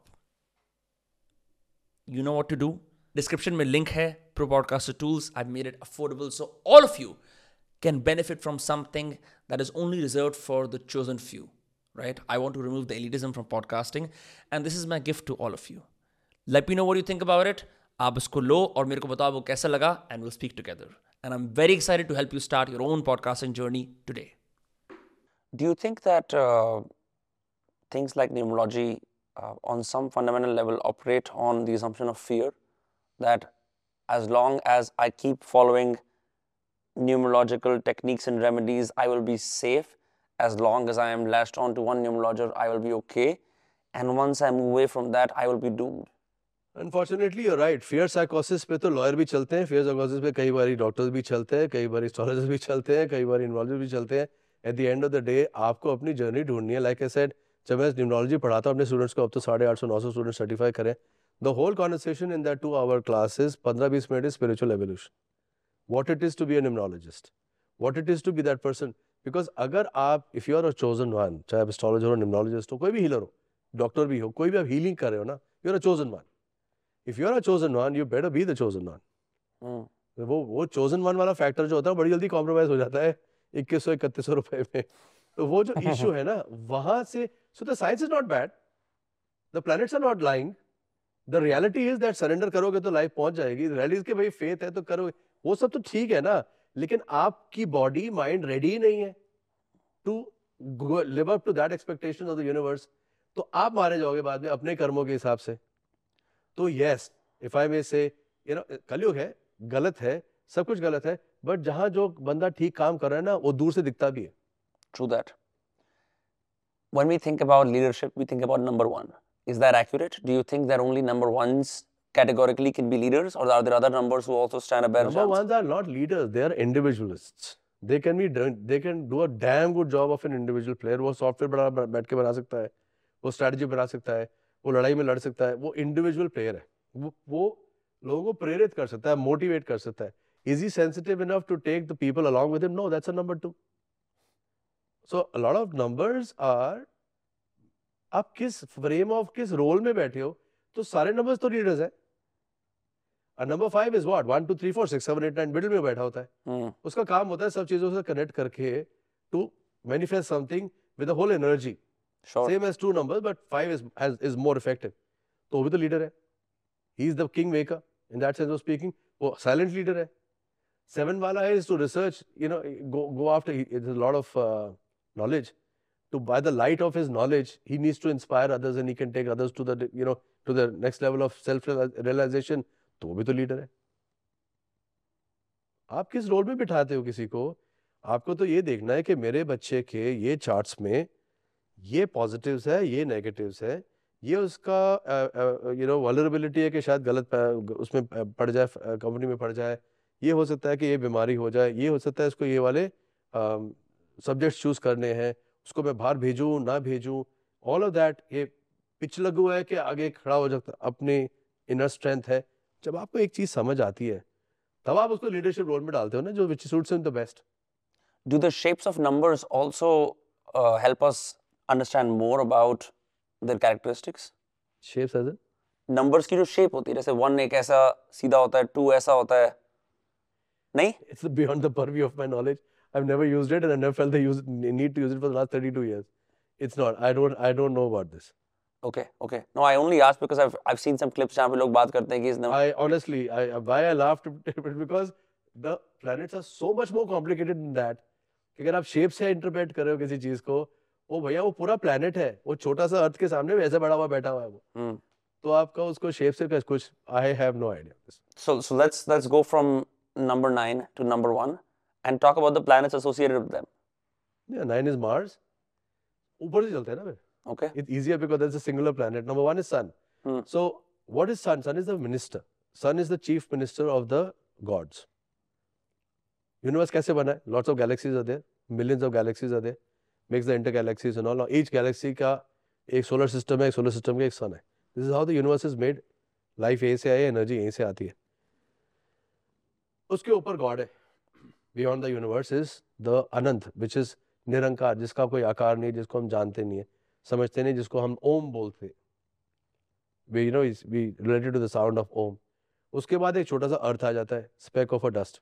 You know what to do. Description mein link hai, Pro Podcaster Tools. I've made it affordable so all of you can benefit from something that is only reserved for the chosen few, right? I want to remove the elitism from podcasting, and this is my gift to all of you. Let me know what you think about it. आप इसको लो और मेरे को बताओ वो कैसा लगा, and we'll speak together. And I'm very excited to help you start your own podcasting journey today.
Do you think that things like numerology on some fundamental level operate on the assumption of fear, that as long as I keep following numerological techniques and remedies, I will be safe? As long as I am latched on to one numerologer, I will be okay, and once I move away from that, I will be doomed?
Unfortunately, you're right. Fear psychosis पे तो lawyer भी चलते हैं, fear psychosis पे कई बारी doctors भी चलते हैं, कई बारी astrologers भी चलते हैं, कई बारी numerologists भी चलते हैं. At the end of the day, आपको अपनी journey ढूंढनी है. Like I said, जब मैं numerology पढ़ाता हूँ अपने students को, अब तो 850-900 students certify करें. The whole conversation in that 2-hour class is 15-20 minutes is spiritual evolution. What it is to be a numerologist, what it is to be that person. Because अगर आप, if you are a chosen one, चाहे आप astrologer हो, numerologist हो, कोई भी healer हो, doctor भी हो, कोई भी आप healing कर रहे हो ना, you are a chosen one. If you are a chosen one, you better be the chosen one. वो chosen one वाला factor जो होता है बड़ी जल्दी compromise हो जाता है 2100-3100 रुपए में. तो वो जो issue है ना, वहां से, so the science is not bad, the planets are not lying, the reality is that surrender करोगे तो life पहुंच जाएगी. reality is कि भाई faith है तो करोगे, वो सब तो ठीक है ना, लेकिन आपकी body mind ready ही नहीं है to live up to that expectation of the universe. तो आप मारे जाओगे बाद में अपने कर्मों के हिसाब से. तो yes, if I may say, you know, कलयुग है, गलत है, सब कुछ गलत है, बट जहां जो बंदा ठीक काम कर रहा है ना, वो दूर से दिखता भी है.
True that. When we think about leadership, we think about number one. Is that accurate? Do you think that only number ones categorically can be leaders, or are there other numbers who also stand a better chance?
Number ones are not leaders; they are individualists. They can do a damn good job of an individual player. वो सॉफ्टवेयर बैठ के बना सकता है, वो स्ट्रैटेजी बना सकता है, वो लड़ाई में लड़ सकता है, वो इंडिविजुअल प्लेयर है, वो लोगों को प्रेरित कर सकता है, मोटिवेट कर सकता है. Is he sensitive enough to take the people along with him? No, that's a number 2. So a lot of numbers are, आप किस फ्रेम ऑफ किस रोल में बैठे हो, तो सारे नंबर्स तो लीडर्स हैं. Number 5 is what? 1 2 3 4 6 7 8 9 मिडिल में बैठा होता है. उसका काम होता है सब चीजों से कनेक्ट करके to manifest something with the whole energy.
Sure.
Same as 2 numbers, but 5 is more effective. तो वो भी तो लीडर है. He is the king maker in that sense of speaking. वो silent leader है. 7 वाला is to research, you know, go after. There's a lot of knowledge. To by the light of his knowledge, he needs to inspire others, and he can take others to the, you know, to the next level of self realization, तो वो भी तो लीडर है। आप किस रोल में बिठाते हो किसी को? आपको तो ये देखना है कि मेरे बच्चे के ये चार्ट्स में ये पॉजिटिव्स है, ये नेगेटिव्स है, ये उसका वल्नरेबिलिटी है कि शायद गलत उसमें पड़ जाए, कंपनी में पड़ जाए, ये हो सकता है कि ये बीमारी हो जाए, ये हो सकता है इसको ये वाले सब्जेक्ट्स चूज करने हैं, उसको मैं बाहर भेजूं ना भेजूं, ऑल ऑफ दैट ये पिच लगू है कि आगे खड़ा हो जाता, अपनी इनर स्ट्रेंथ है। जब आपको एक चीज समझ आती है तब आप उसको लीडरशिप रोल में डालते हो ना, जो which suits him the best.
Do the shapes of numbers also help us understand more about their characteristics?
Shapes as
Numbers की जो shape होती है, जैसे 1 एक ऐसा सीधा होता है, 2 ऐसा होता है, नहीं?
it's beyond the purview of my knowledge. I've never used it and I never felt the need to use it for the last 32 years. It's not. I don't know about this.
Okay. No, I only asked because I've seen some clips जहाँ पे लोग बात करते हैं कि इस
I honestly, why I laughed because the planets are so much more complicated than that. कि अगर आप शेप से इंटरप्रेट कर रहे हो किसी चीज को, वो भैया वो पूरा प्लेनेट है, वो छोटा सा अर्थ के सामने वैसे बड़ा हुआ बैठा हुआ है वो। तो आपका उसको शेप से कुछ, I have no idea.
So let's go from number 9 to number 1 and talk about the planets associated with them.
Yeah, 9 is Mars. ऊपर से चलते हैं ना फिर।
Okay.
It's easier because there's a singular planet. Number 1 is Sun. So what is Sun? Sun is the minister. Sun is the chief minister of the gods. Universe कैसे बना है? Lots of galaxies are there. Millions of galaxies are there. Makes the intergalaxies and all. Each galaxy का एक solar system है, एक solar system का एक sun है. This is how the universe is made. Life यहीं से आई है, energy यहीं से आती है। उसके ऊपर God है। Beyond the universe is the Anant, which is निरंकार, जिसका कोई आकार नहीं, जिसको हम जानते नहीं है, समझते नहीं, जिसको हम ओम बोलते। we related to the sound of ओम। उसके बाद एक छोटा सा अर्थ आ जाता है, speck of a dust।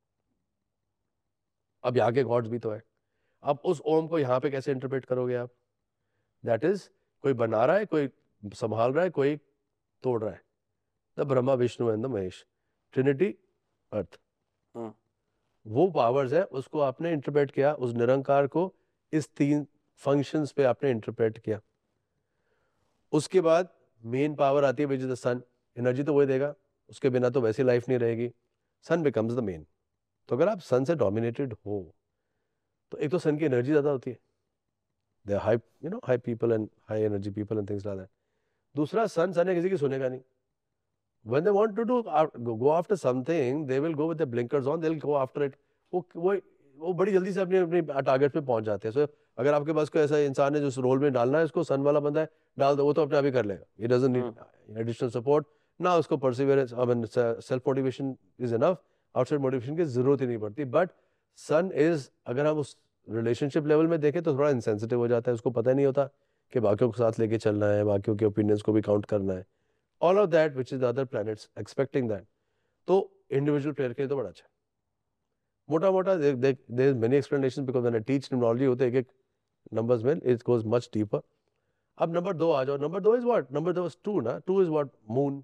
अब यहाँ के गॉड्स भी तो है। अब उस ओम को यहाँ पे कैसे इंटरप्रेट करोगे आप? दैट इज, कोई बना रहा है, कोई संभाल रहा है, कोई तोड़ रहा है। The Brahma Vishnu and the Mahesh, trinity earth. वो पावर्स है, उसको आपने इंटरप्रेट किया, उस निरंकार को इस 3 फंक्शंस पे आपने इंटरप्रेट किया। उसके बाद मेन पावर आती है which is the sun. Energy तो वही देगा, उसके बिना तो वैसी लाइफ नहीं रहेगी। Sun becomes the main. तो अगर आप सन से डोमिनेटेड हो तो एक तो सन की एनर्जी ज्यादा होती है, they are high people and high energy people and things like that. दूसरा, सन है किसी की सुनेगा नहीं। When they want to go after something, they will go with the blinkers on, they'll go after it. वो बड़ी जल्दी से अपने टारगेट पे पहुंच जाते हैं। सो अगर आपके पास कोई ऐसा इंसान है जो उस रोल में डालना है, उसको सन वाला बंदा है, डाल दो, वो तो अपने आप ही कर लेगा। He doesn't need additional support ना, उसको perseverance, self motivation is enough, outside motivation की जरूरत ही नहीं पड़ती। बट सन इज, अगर हम उस रिलेशनशिप लेवल में देखें तो थोड़ा इनसेंसिटिव हो जाता है, उसको पता नहीं होता कि बाकियों के साथ लेके चलना है, बाकियों के ओपिनियंस को भी काउंट करना है, all of that which is the other planets expecting that। तो इंडिविजुअल प्लेयर के लिए तो बड़ा अच्छा। मोटा मोटा there is many explanations because when I teach numerology होते एक numbers में it goes much deeper। अब नंबर 2 आ जाओ। Number 2 is what? Number 2 is 2 ना? 2 is what? Moon.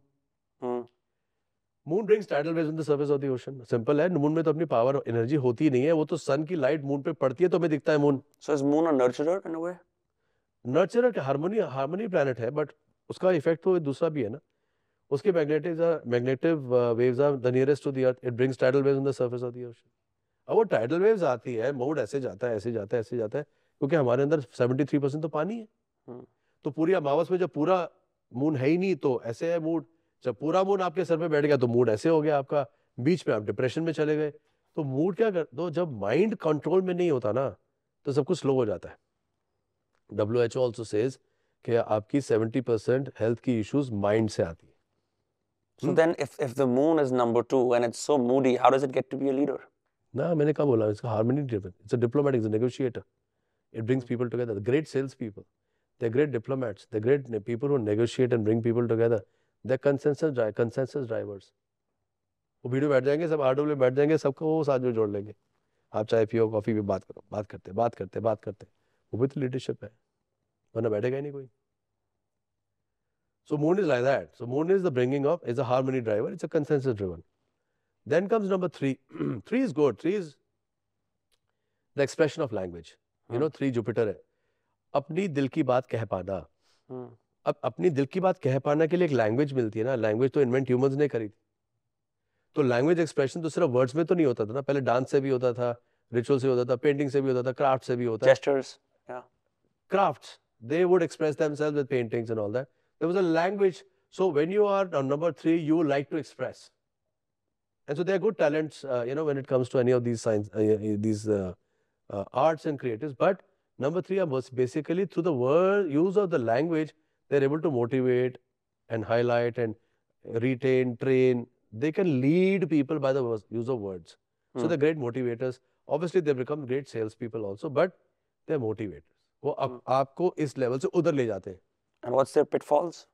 Moon brings tidal waves on the surface of the ocean। Simple है, मून में तो अपनी पावर एनर्जी होती नहीं है, वो तो सन की लाइट मून पे पड़ती है तो हमें दिखता है moon.
So is moon a nurturer in a way?
Nurturer harmony planet है, बट उसका इफेक्ट तो दूसरा भी है ना। उसके magnetic waves are the nearest to the earth, it brings tidal waves on the surface of the ocean. अब वो टाइडल वेव्स आती है, मूड ऐसे जाता है, ऐसे जाता है, ऐसे जाता है, क्योंकि हमारे अंदर 73% तो पानी है। तो पूरी अमावस में जब पूरा मून है ही नहीं तो ऐसे है मूड, जब पूरा मून आपके सर पे बैठ गया तो मूड ऐसे हो गया आपका, बीच में आप डिप्रेशन में चले गए। तो मूड क्या कर दो, जब माइंड कंट्रोल में नहीं होता ना तो सब कुछ स्लो हो जाता है। WHO ऑल्सो सेज कि आपकी 70% हेल्थ की इश्यूज माइंड से आती है।
So then if the moon is number 2 and it's so moody, how does it get to be a leader?
ना, मैंने कहा बोला, इसका harmony driven, it's a diplomat, it's a negotiator, it brings people together. Great sales people, they great diplomats, they great people who negotiate and bring people together, they consensus drivers. वो वीडियो बैठ जाएंगे, सब RW बैठ जाएंगे, सबको वो साथ में जोड़ लेंगे। आप चाय पियो, कॉफी भी बात करो, बात करते वो भी तो लीडरशिप है, वरना बैठेगा ही नहीं कोई। So moon is like that. So moon is the bringing of, is a harmony driver, it's a consensus driven. Then comes number 3. 3 is good. 3 is the expression of language. You know, 3 Jupiter है। अपनी दिल की बात कह पाना। अब अपनी दिल की बात कह पाने के लिए एक लैंग्वेज मिलती है ना, लैंग्वेज तो इन्वेंट ह्यूमंस ने करी थी। तो लैंग्वेज एक्सप्रेशन तो सिर्फ वर्ड्स में तो नहीं होता था ना, पहले डांस से भी होता था, रिचुअल से होता था, पेंटिंग से भी होता था, क्राफ्ट से भी होता है।
Gestures. Yeah.
Crafts, they would express themselves with paintings and all that. There was a language. So when you are on number 3, you like to express. And so there are good talents, when it comes to any of these science, these arts and creatives. But number 3 was basically through the use of the language, they're able to motivate and highlight and retain, train. They can lead people by the use of words. So they're great motivators. Obviously, they become great salespeople also, but they're motivators. वो आपको इस लेवल से उधर ले जाते हैं.
And what's their pitfalls?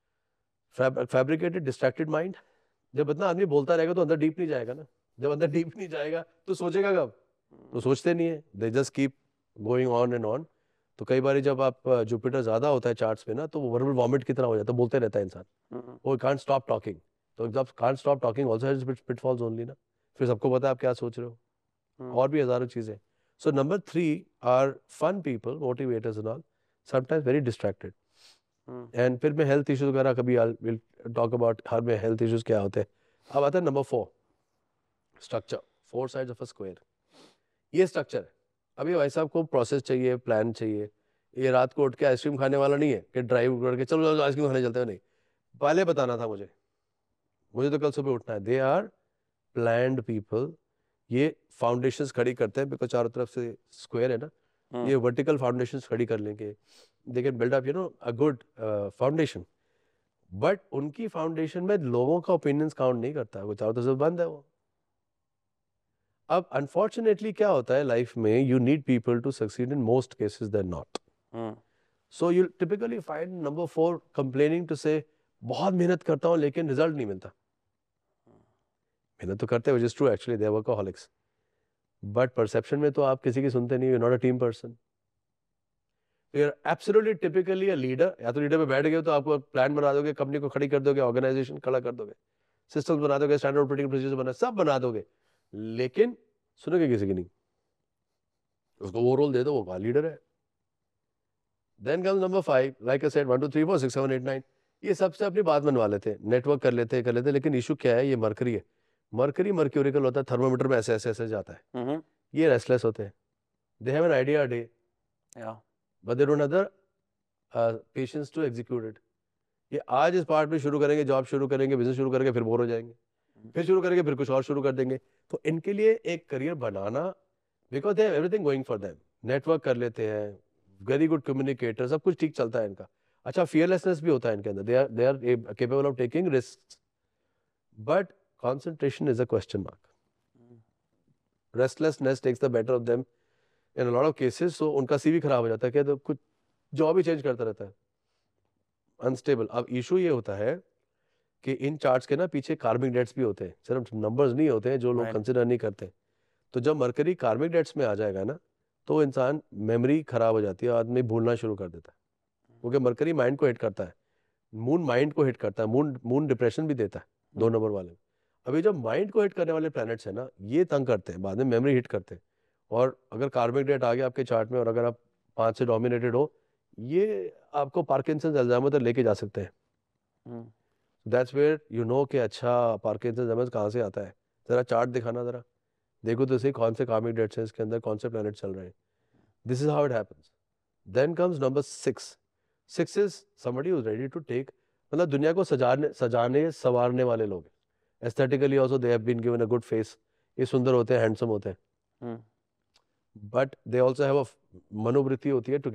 Fabricated, distracted mind. जब इतना आदमी बोलता रहेगा तो अंदर डीप नहीं जाएगा ना. जब अंदर डीप नहीं जाएगा तो सोचेगा कब? तो सोचते नहीं है. They just keep going on and on. तो कई बार जब आप जुपिटर ज्यादा होता है चार्ट्स में ना, तो वो वर्बल वॉमिट की तरह हो जाता है, बोलते रहता है इंसान. वो can't stop talking. तो जब can't stop talking also has pitfalls only ना. फिर सबको पता है आप क्या सोच रहे हो. और भी हजारों चीजें. So number 3 are fun people, motivators and all, sometimes very distracted. And फिर मैं health issues वगैरह कभी we'll talk about हर में health issues क्या होते हैं. अब आता है number 4, structure, 4 sides of a square. ये structure है. अभी भाई साहब को process चाहिए, plan चाहिए. ये रात को उठ के आइसक्रीम खाने वाला नहीं है कि ड्राइव करके चलो आइसक्रीम खाने चलते हैं. नहीं, पहले बताना था मुझे तो कल सुबह उठना है. They are planned people. ये फाउंडेशंस खड़ी करते हैं, बिकॉज चारों तरफ से स्क्वायर है ना, ये वर्टिकल फाउंडेशंस खड़ी कर लेंगे. They can build up a good foundation. But उनकी फाउंडेशन में लोगों का ओपिनियंस काउंट नहीं करता है, वो चारों तरफ से बंद है वो. अब अनफॉर्चुनेटली क्या होता है लाइफ में, you need people to succeed in most cases then not. So you typically find number 4 complaining to say बहुत मेहनत करता हूँ लेकिन रिजल्ट नहीं मिलता. मेहनत तो करते हैं, which is true actually, they are workaholics. But perception में तो आप किसी की सुनते नहीं, you're not a team person. You're absolutely typically a leader. या तो लीडर पे बैठ गए तो आपको प्लान बना दोगे, कंपनी को खड़ी कर दोगे, ऑर्गेनाइजेशन खड़ा कर दोगे, सिस्टम्स बना दोगे, स्टैंडर्ड ऑपरेटिंग प्रोसीजर्स बना, सब बना दोगे, लेकिन सुनोगे किसी की नहीं. उसको वो रोल दे दो, वो लीडर है. Then comes number 5, like I said, 1 2 3 4 6 7 8 9. ये सबसे अपनी बात मनवा लेते हैं, नेटवर्क कर लेते हैं, लेकिन इशू क्या है, ये मरकरी है. मर्क्यूरिकल होता है, थर्मोमीटर में ऐसे जाता है. ये रेस्टलेस होते हैं. They have an idea a day, but they don't have the patience to execute it. ये आज इस पार्ट में शुरू करेंगे, जॉब शुरू करेंगे, बिजनेस शुरू करेंगे, फिर बोर हो जाएंगे, फिर शुरू करेंगे, फिर कुछ और शुरू कर देंगे. तो इनके लिए एक करियर बनाना, because they have everything going for them. Network कर लेते हैं, वेरी गुड कम्युनिकेटर, सब कुछ ठीक चलता है इनका. अच्छा, फियरलेसनेस भी होता है इनके अंदर, they are capable of taking risk. But concentration is a question mark. Restlessness takes the better of them in a lot of cases. So उनका CV खराब हो जाता है, क्या तो कुछ जॉब ही चेंज करता रहता है, अनस्टेबल. अब इशू ये होता है कि इन चार्ट्स के ना पीछे कार्मिक डेट्स भी होते हैं, सिर्फ नंबर्स नहीं होते हैं जो लोग कंसिडर नहीं करते. तो जब मरकरी कार्मिक डेट्स में आ जाएगा ना, तो इंसान मेमोरी खराब हो जाती है, आदमी भूलना शुरू कर देता है, क्योंकि मरकरी माइंड को हिट करता है, मून माइंड को हिट करता है, मून डिप्रेशन भी देता है 2 नंबर वाले. अभी जब माइंड को हिट करने वाले प्लैनेट्स है ना, ये तंग करते हैं, बाद में मेमोरी हिट करते हैं. और अगर कार्मिक डेट आ गया आपके चार्ट में और अगर आप 5 से डोमिनेटेड हो, ये आपको पार्किंसंस अल्जाइमर तक लेके जा सकते हैं. दैट्स वेयर यू नो कि अच्छा पार्किंसंस अल्जाइमर कहाँ से आता है. जरा चार्ट दिखाना, जरा देखो तो सही कौन से कार्मिक डेट्स हैं इसके अंदर, कौन से प्लैनेट चल रहे हैं. This is how it happens. Then comes number 6. 6 is somebody who is ready to take, मतलब दुनिया को सजाने संवारने वाले लोग. Aesthetically also they have been given a good face. ये सुंदर होते हैं, हैंडसम होते हैं. But they also have a मनोवृत्ति होती है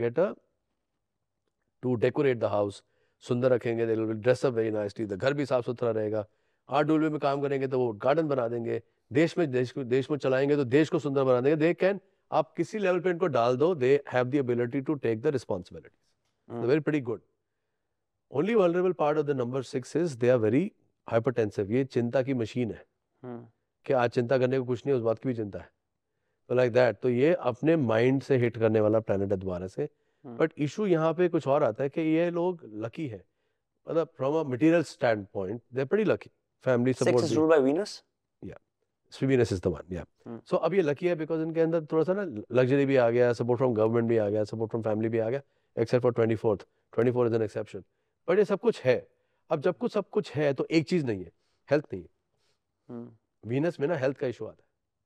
to decorate the house. सुंदर रखेंगे, they will dress up very nicely. The घर भी साफ सुथरा रहेगा. आर्ट डुलवे में काम करेंगे तो वो गार्डन बना देंगे. देश में चलाएंगे तो देश को सुंदर बना देंगे. They can, आप किसी लेवल पे इनको डाल दो, they have the ability to take the responsibilities. They're very pretty good. Only vulnerable part of the number 6 is they are very hypertensive. ये चिंता की मशीन है कि आज चिंता करने को कुछ नहीं, उस बात की भी चिंता है. तो लाइक दैट, तो ये अपने माइंड से हिट करने वाला प्लैनेट है दोबारा से. बट इशू यहाँ पे कुछ और आता है कि ये लोग लकी है, मतलब from a material stand point they are pretty lucky. Family support.
6 is ruled by Venus.
Venus is the one. So अब ये लकी है बिकॉज इनके अंदर थोड़ा सा ना लग्जरी भी आ गया, सपोर्ट फ्रॉम गवर्नमेंट भी आ गया, सपोर्ट फ्रॉम फैमिली भी आ गया, except for 24th. 24 is an exception. But ये सब कुछ है. अब जब कुछ सब कुछ है तो एक चीज नहीं है, हेल्थ नहीं है. वीनस में ना हेल्थ का इशू आता है.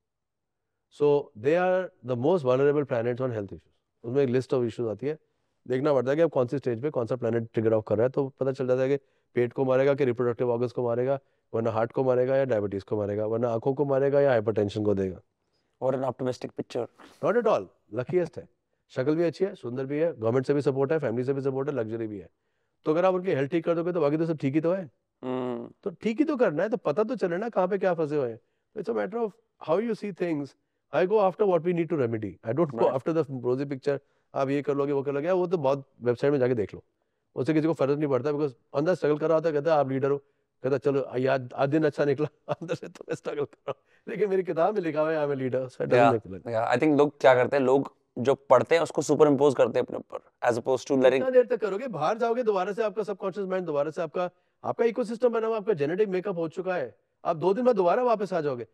So they are the most vulnerable planets on health issues. उसमें एक लिस्ट ऑफ इश्यूज आती है, देखना पड़ता है कि अब कौन सी स्टेज पे कौन सा प्लैनेट ट्रिगर ऑफ कर रहा है, तो पता चल जाता है कि पेट को मारेगा कि रिप्रोडक्टिव ऑर्गन्स को मारेगा, वरना हार्ट को मारेगा या डायबिटीज को मारेगा, वरना आंखों को मारेगा या हाइपरटेंशन को देगा.
और an optimistic picture.
Not at all. Luckiest है, शक्ल भी अच्छी है, सुंदर भी है, गवर्नमेंट से भी सपोर्ट है, फैमिली से भी सपोर्ट है, लग्जरी भी है. तो अगर आप उनकी हेल्थ ठीक कर दोगे तो बाकी तो सब ठीक ही तो है. तो ठीक ही तो करना है, तो पता तो चले ना कहाँ पे क्या फंसे हुए हैं. It's a matter of how you see things. I go after what we need to remedy. I don't go after the rosy picture. आप ये कर लोगे वो कर लोगे, वो तो बहुत वेबसाइट में जाके देख लो, उससे किसी को फर्क नहीं पड़ता. बिकॉज अंदर स्ट्रगल कर रहा होता है, कहता है आप लीडर हो, कहता चलो आज दिन अच्छा निकला, अंदर से तो मैं स्ट्रगल कर रहा हूँ, लेकिन मेरी किताब में लिखा हुआ है I am a leader.
I think लोग क्या करते हैं, लोग जो पढ़ते हैं उसको सुपर इम्पोज करते हैं अपने ऊपर, एज अपोज टू लेटिंग.
कितना देर तक करोगे? बाहर जाओगे दोबारा से आपका सबकॉन्शियस माइंड, दोबारा से आपका इकोसिस्टम बना हुआ, आपका जेनेटिक मेकअप हो चुका है. आप 2 दिन बाद दोबारा वापस आ जाओगे.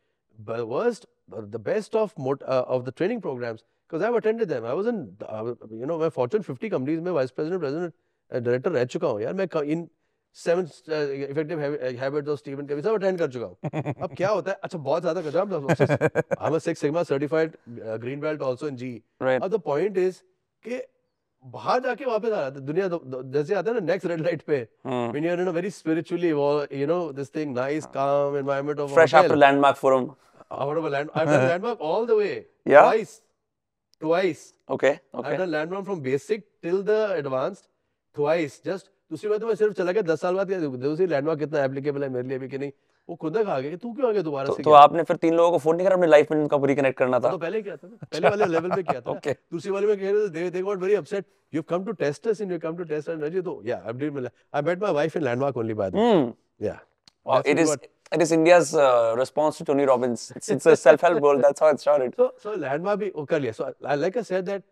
The best of the training programs, because I've attended them. I was in मैं Fortune 50 कंपनीज में वाइस प्रेसिडेंट डायरेक्टर रह चुका हूँ यार. मैं इन 7 effective habits of Stephen Covey सब अटेंड कर चुका हूँ. अब क्या होता है, अच्छा बहुत ज्यादा गजब. I'm a Six Sigma certified green belt also in GE.
Right.
The point is कि बाहर जाके वापस आ रहा था दुनिया जैसे आता है ना नेक्स्ट रेड लाइट पे, when you're in a very spiritually this thing nice calm environment of
fresh after landmark forum.
Out of a I've done landmark all the way.
Yeah?
Twice.
Okay.
I've done landmark from basic till the advanced twice. Just दूसरी बात तो मैं सिर्फ चला गया 10 साल बाद, दूसरी लैंडमार्क कितना एप्लीकेबल है मेरे लिए भी कि नहीं, वो खुद तक आ गया कि तू क्यों आ गया दोबारा से.
तो आपने फिर 3 लोगों को फोन नहीं करा अपनी लाइफ में उनका रिकनेक्ट करना था?
तो पहले किया था ना, पहले वाले लेवल पे किया था.
Okay.
दूसरी वाले में कह रहे थे they got very upset. You've come to test us and you come to test us. तो yeah, I met my wife in landmark only by the way. Yeah.
Wow, it is India's response to Tony Robbins. It's a self-help goal. That's how it started.
So landmark भी कर लिया. So like I said that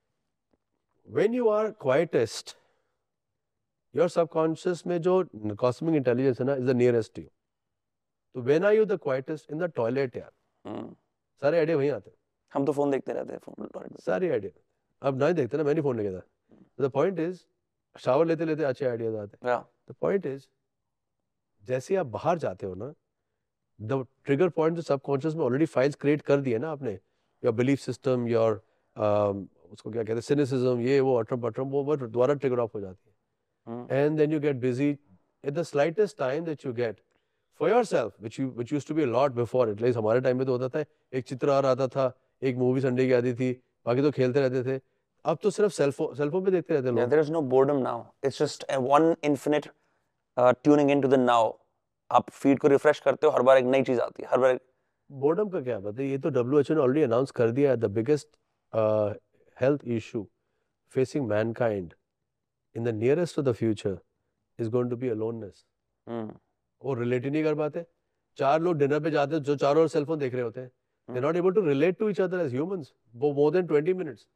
when you are quietest, your subconscious में जो cosmic intelligence है ना is the nearest to you. तो when are you the quietest? In the toilet यार. सारे आइडिया वहीं आते हैं.
हम तो फोन देखते रहते हैं, फोन
सारे आइडिया. अब नहीं देखते ना, मैं नहीं फोन लेके था. The point is शावर लेते लेते अच्छे आइडियाज आते हैं. The point is जैसे आप बाहर जाते हो ना, द ट्रिगर पॉइंट जो सबकॉन्शियस में ऑलरेडी फाइल्स क्रिएट कर दिए ना आपने, योर बिलीफ सिस्टम, योर उसको क्या कहते हैं, सिनिसिज्म, ये वो अटरम पटरम, वो दोबारा ट्रिगर ऑफ हो जाती है. And then you get busy at the slightest time that you get for yourself, which used to be a lot before. At least हमारे टाइम में तो होता था एक चित्र और आता था, एक मूवी संडे की आती थी, बाकी तो खेलते रहते थे. अब तो सिर्फ सेलफोन पे देखते रहते लोग.
There is no boredom now. It's just one infinite tuning into the now. आप फीड को रिफ्रेश करते हो, हर बार एक नई चीज आती है, हर बार.
बोर्डम का क्या बताइए, ये तो WHO ने ऑलरेडी अनाउंस कर दिया है. The biggest health issue facing mankind in the nearest of the future is going to be aloneness. वो रिलेट ही नहीं कर पाते. 4 लोग डिनर पे जाते हैं जो चारों ओर सेलफोन देख रहे होते हैं. They not able to relate to each other as humans वो मोर देन 20 मिनट्स.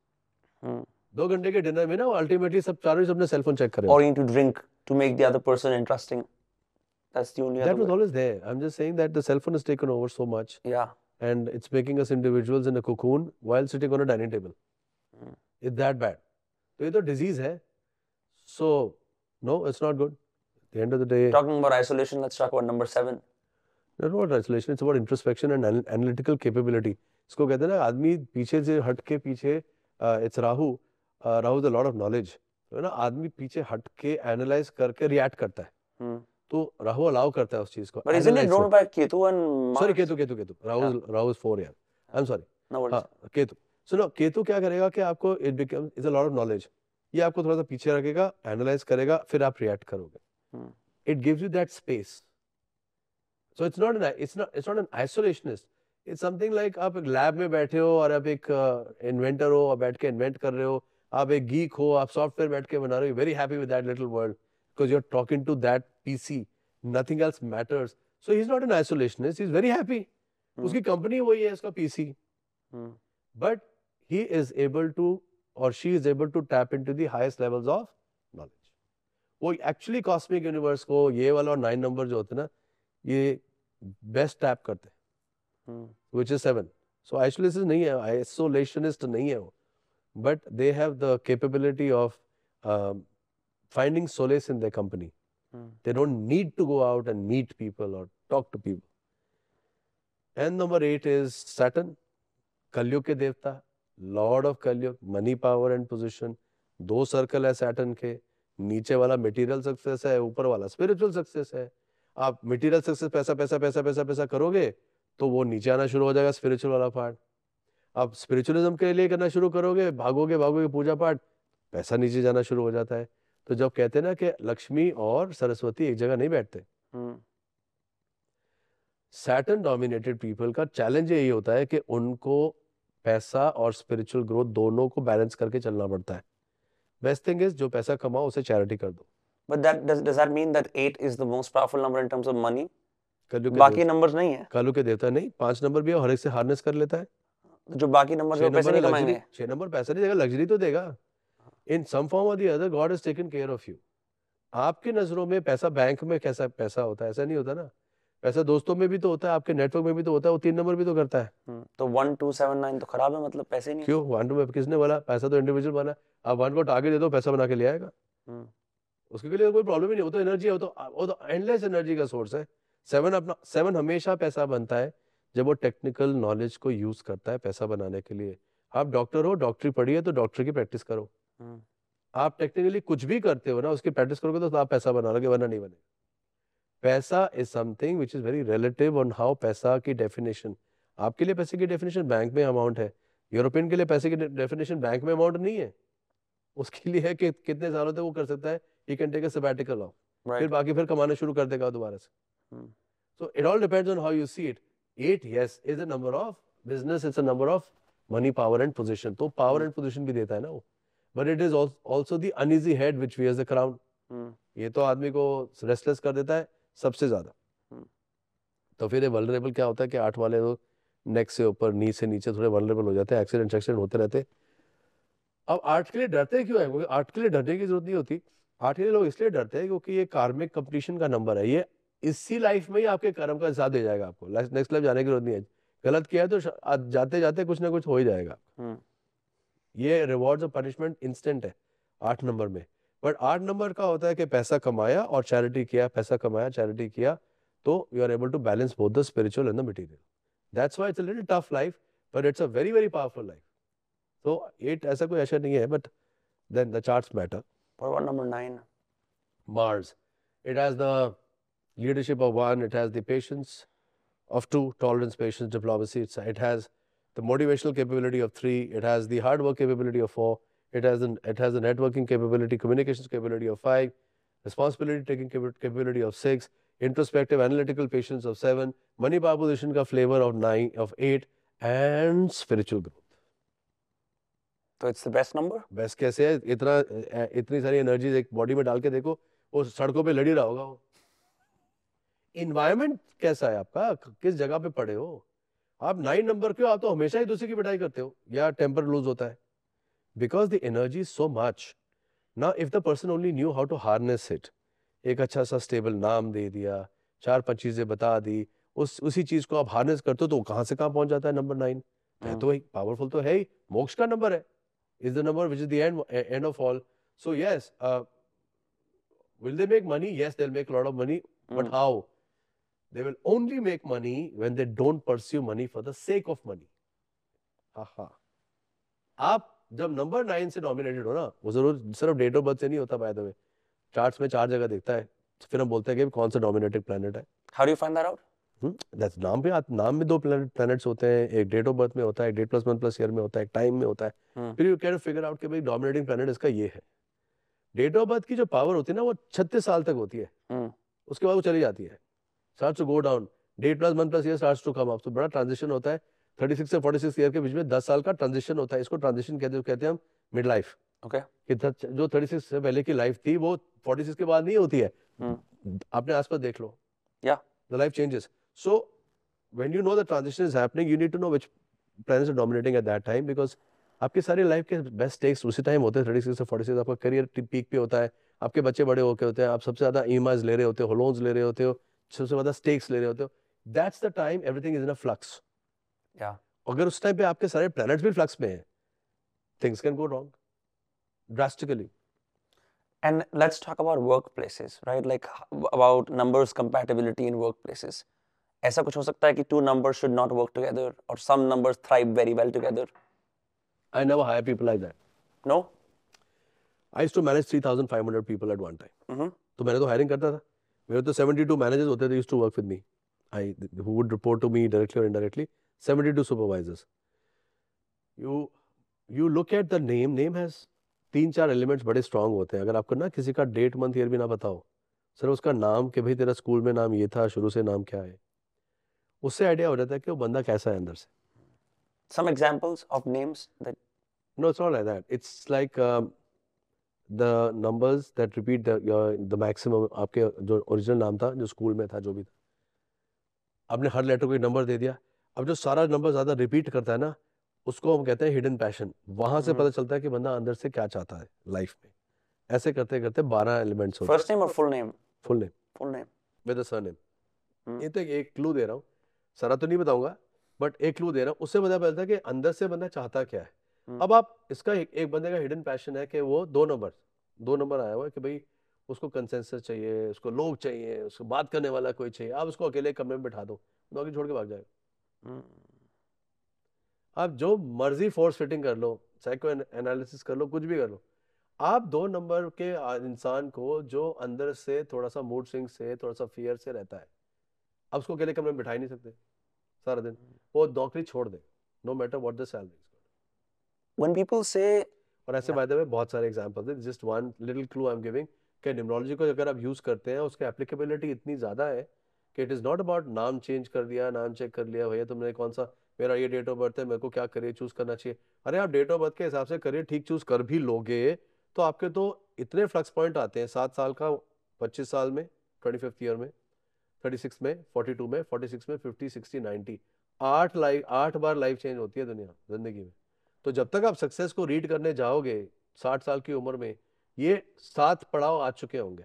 2 घंटे के डिनर में ना वो अल्टीमेटली सब चारों ही अपने सेलफोन चेक कर रहे
हैं. Or you need to drink to make the other person interesting. That's the only other way.
That was always there. I'm just saying that the cell phone has taken over so much.
Yeah.
And it's making us individuals in a cocoon while sitting on a dining table. It's that bad. So ये तो disease है. So no, it's not good. At the end of the day.
Talking about isolation, let's talk about number 7.
Not about isolation. It's about introspection and analytical capability. इसको कहते हैं ना, आदमी पीछे से हट के पीछे. It's Rahu. Rahu is a lot of knowledge. तो ना आदमी पीछे हट के एनालाइज करके रिएक्ट करता है. तो राहु अलाउ करता है उस चीज को.
But isn't it drawn by Ketu and Mars?
Sorry, Ketu. Rahu is 4 यार. I'm sorry.
No worries.
Ketu. So no, Ketu क्या करेगा कि आपको it's a lot of knowledge. ये आपको थोड़ा सा पीछे रखेगा, एनालाइज करेगा, फिर आप रिएक्ट करोगे. It gives you that space. So it's not an isolationist. It's something like आप एक लैब में बैठे हो और आप एक इन्वेंटर हो और बैठ के इन्वेंट कर रहे हो. आप एक गीक हो, आप सॉफ्टवेयर बैठ के बना रहे हो. Very happy with that little world. Because you're talking to that PC, nothing else matters. So he's not an isolationist. He's very happy. उसकी कंपनी वही है, इसका PC. But he is able to, or she is able to tap into the highest levels of knowledge. वो actually cosmic universe को ये वाला और 9 नंबर जो होते हैं ना, ये best tap करते हैं. Which is 7. So isolationist नहीं है, isolationist नहीं है वो. But they have the capability of finding solace in their company. They don't need to go out and meet people or talk to people. And number 8 is Saturn, Kalyug के देवता, Lord of Kalyug, money, power and position. 2 circle है Saturn के, नीचे वाला material success है, ऊपर वाला spiritual success है. आप material success पैसा करोगे तो वो नीचे आना शुरू हो जाएगा spiritual वाला part. आप spiritualism के लिए करना शुरू करोगे, भागोगे पूजा पाठ, पैसा नीचे जाना शुरू हो जाता है. तो जब कहते हैं ना कि लक्ष्मी और सरस्वती एक जगह नहीं बैठते, सैटर्न डोमिनेटेड पीपल का चैलेंज यही होता है कि उनको पैसा और स्पिरिचुअल ग्रोथ दोनों को बैलेंस करके चलना पड़ता है. बेस्ट थिंग इज जो पैसा कमाओ उसे चैरिटी कर दो.
But does that mean that 8 is the most powerful number in terms of money?
बाकी
नंबर्स नहीं है.
कालू के देवता नहीं, 5 नंबर भी है, हर एक से हार्नेस कर लेता है.
जो बाकी नंबर वो पैसे नहीं कमाएंगे.
6 नंबर पैसा नहीं देगा, लग्जरी तो देगा. In some form or the other God has taken care of you. आपकी नजरों में पैसा बैंक में कैसा पैसा होता है, ऐसा नहीं होता ना. पैसा दोस्तों में भी तो होता है, आपके नेटवर्क में भी तो होता है, वो 3 नंबर भी तो करता है.
तो 1 2 7 9 तो खराब है, मतलब पैसे नहीं.
क्यों 1 2 में किसने बोला? पैसा तो इंडिविजुअल बना. आप 1 को टारगेट दे दो, पैसा बना के ले आएगा. उसके लिए कोई प्रॉब्लम ही नहीं. वो तो एनर्जी है, वो तो एंडलेस एनर्जी का सोर्स है. 7 हमेशा पैसा बनता है जब वो टेक्निकल नॉलेज को यूज करता है पैसा बनाने के लिए. आप डॉक्टर हो, डॉक्टरी पढ़ी है तो डॉक्टर की प्रैक्टिस करो. आप टेक्निकली कुछ भी करते हो ना, उसकी प्रैक्टिस करोगे तो आप पैसा बना लोगे, वरना नहीं बनेगा. पैसा is something which is very relative on how. पैसा की डेफिनेशन, आपके लिए पैसे की डेफिनेशन बैंक में अमाउंट है, यूरोपियन के लिए पैसे की डेफिनेशन बैंक में अमाउंट नहीं है. उसके लिए है कि कितने सालों तक वो कर सकता है, he can take a sabbatical off, फिर बाकी फिर कमाना शुरू कर देगा दोबारा से. So it all depends on how you see it. 8 yes is a number of business, it's a number of money, power and position. तो power and position भी देता है ना वो. But it is also the uneasy head which wears the crown. ये तो आदमी को रेस्टलेस कर देता है सबसे ज्यादा. तो फिर ये वल्नरेबल क्या होता है कि 8 वाले लोग नेक से ऊपर, नी से नीचे थोड़े वल्नरेबल हो जाते हैं. एक्सीडेंट होते रहते. अब 8 के लिए डरते क्यों है? क्योंकि 8 के लिए डरने की जरूरत नहीं होती. 8 के लिए लोग इसलिए डरते हैं क्योंकि ये कार्मिक कंपटीशन का नंबर है. ये इसी लाइफ में ही आपके कर्म का हिसाब दे जाएगा. आपको नेक्स्ट लाइफ जाने की जरूरत नहीं है. गलत किया है तो जाते जाते कुछ ना कुछ हो ही जाएगा. ये रिवॉर्ड्स और पनिशमेंट इंस्टेंट है 8 नंबर में. बट 8 नंबर का होता है कि पैसा कमाया और चैरिटी किया, पैसा कमाया चैरिटी किया, तो you are able to balance both the spiritual and the material. That's why it's a little tough life, but it's a very very powerful life. तो 8 ऐसा कोई ऐसा नहीं है, but then the charts matter.
What number 9?
Mars. It has the leadership of 1, it has the patience of 2, tolerance, patience, diplomacy. It has the motivational capability of 3, it has the hard work capability of 4, it has the networking capability, communications capability of 5, responsibility taking capability of 6, introspective analytical patience of 7, money power position का flavor of 9, of 8, and spiritual growth.
तो it's the best number.
Best कैसे है? इतनी सारी एनर्जी एक बॉडी में डाल के देखो, वो सड़कों पे लड़ी रहा होगा. वो इन्वायरमेंट कैसा है आपका, किस जगह पे पड़े हो आप? 9 नंबर क्यों? आप तो हमेशा ही दूसरे की पिटाई करते हो या टेम्पर लूज होता है. Because the energy is so much. Now if the person only knew how to harness it, एक अच्छा सा स्टेबल नाम दे दिया, 4-5 चीजें बता दी, उसी चीज को आप हार्नेस करते हो तो कहां से कहां पहुंच जाता है नंबर 9. है तो वही पावरफुल तो है ही, मोक्ष का नंबर है. Is the number which is the end of all. So yes, will they make money? Yes, they'll make a lot of money. But how? They will only make money when they don't pursue money for the sake of money. आप जब नंबर 9 से डोमिनेटेड हो ना, वो जरूर सिर्फ डेट ऑफ बर्थ से नहीं होता. बाय द वे चार्ट्स में 4 जगह दिखता है, फिर हम बोलते हैं कि कौन सा डोमिनेटेड प्लैनेट है.
How do you find that out?
That's नाम में 2 प्लैनेट्स होते हैं. एक डेट ऑफ बर्थ में होता है, एक डेट +1 ईयर में होता है, एक टाइम में होता है. फिर यू कैन फिगर आउट कि भाई डोमिनेटिंग प्लैनेट इसका ये है. डेट ऑफ बर्थ की जो पावर होती है ना, वो 36 साल तक होती है. उसके बाद वो चली जाती है, starts to go down. Date +1 year starts to come up. तो बड़ा ट्रांजिशन होता है. 36 से 46 ईयर के बीच में 10 साल का ट्रांजिशन होता है. इसको ट्रांजिशन कहते हैं हम मिड लाइफ.
ओके.
जो 36 से पहले की लाइफ थी वो 46 के बाद नहीं होती है. अपने आसपास देख लो, the life changes. So when you know the transition is happening, you need to know which planets are dominating at that time, because आपकी सारी लाइफ के बेस्ट स्टेक्स उसी टाइम होते हैं. 36 से 46 आपका करियर पीक पे होता है, आपके बच्चे बड़े होके होते हैं, आप सबसे ज्यादा ईएमआईज ले रहे होते हो, लोन्स ले रहे होते हो, सबसे ज्यादा स्टेक्स ले रहे होते हो. That's the time everything is in a flux. अगर उस टाइम पे आपके सारे प्लैनेट्स भी फ्लक्स में हैं, things can go wrong drastically.
And let's talk about workplaces, right? Like about numbers compatibility in workplaces. ऐसा कुछ हो सकता है कि two numbers should not work together or some numbers thrive very well together?
I never hire people like that.
No?
I used to manage 3,500 people at one time. तो मैंने तो हायरिंग करता था. मेरे तो 72 managers होते थे used to work with me. Who would report to me directly or indirectly. 72 supervisors. You look at the name. Name has 3-4 elements बड़े स्ट्रांग होते हैं. अगर आपको ना किसी का डेट मंथ ईयर भी ना पता हो, सिर्फ उसका नाम कि भाई तेरा स्कूल में नाम ये था, शुरू से नाम क्या है, उससे आइडिया हो जाता है कि वो बंदा कैसा है अंदर से.
Some examples of names that...
No, it's not like that. It's like the numbers that repeat the maximum. आपके जो ओरिजिनल नाम था, जो स्कूल में था, जो भी था, आपने हर लेटर को एक नंबर दे दिया. अब जो सारा नंबर ज़्यादा रिपीट करता है ना, उसको हम कहते हैं हिडन पैशन. वहां से पता चलता है कि बंदा अंदर से क्या चाहता है लाइफ में. ऐसे करते करते 12 एलिमेंट्स होते हैं.
First name or full name?
Full name.
Full name.
With the surname. ये तो एक क्लू दे रहा हूँ, सारा तो नहीं बताऊंगा, बट एक क्लू दे रहा हूँ. उससे पता चलता है कि अंदर से बंदा चाहता क्या है. अब आप इसका एक बंदे का हिडन पैशन है कि वो 2 नंबर आया हुआ है कि भाई उसको कंसेंसस चाहिए, उसको लोग चाहिए, उसको बात करने वाला कोई चाहिए. आप उसको अकेले कमरे में बैठा दो, नौकरी छोड़ के भाग जाएगा. आप जो मर्जी फोर्स फिटिंग कर लो, साइको एनालिसिस कर लो, कुछ भी कर लो, आप 2 नंबर के इंसान को जो अंदर से थोड़ा सा मूड स्विंग से, थोड़ा सा फियर से रहता है, आप उसको अकेले कमरे में बिठा ही नहीं सकते सारा दिन. वो नौकरी छोड़ दे, no matter what the salary.
When people say...
और ऐसे बाय द वे बहुत सारे एग्जांपल्स हैं. Just one little clue I am giving कि न्यूमरोलॉजी को अगर आप यूज करते हैं, उसकी एप्लीकेबिलिटी इतनी ज्यादा है कि इट इज नॉट अबाउट नाम चेंज कर दिया, नाम चेक कर लिया, भैया तुमने कौन सा, मेरा ये डेट ऑफ बर्थ है, मेरे को क्या करियर चूज करना चाहिए. अरे आप डेट ऑफ बर्थ के हिसाब से करियर ठीक चूज कर भी लोगे तो आपके तो इतने फ्लक्स पॉइंट आते हैं. 7 साल का, 25 साल में, 25th ईयर में, 36 में, 42 में, 46 में, 50, 60, 90, 8 बार लाइफ चेंज होती है दुनिया जिंदगी में. तो जब तक आप सक्सेस को रीड करने जाओगे 60 साल की उम्र में, ये 7 पड़ाव आ चुके होंगे.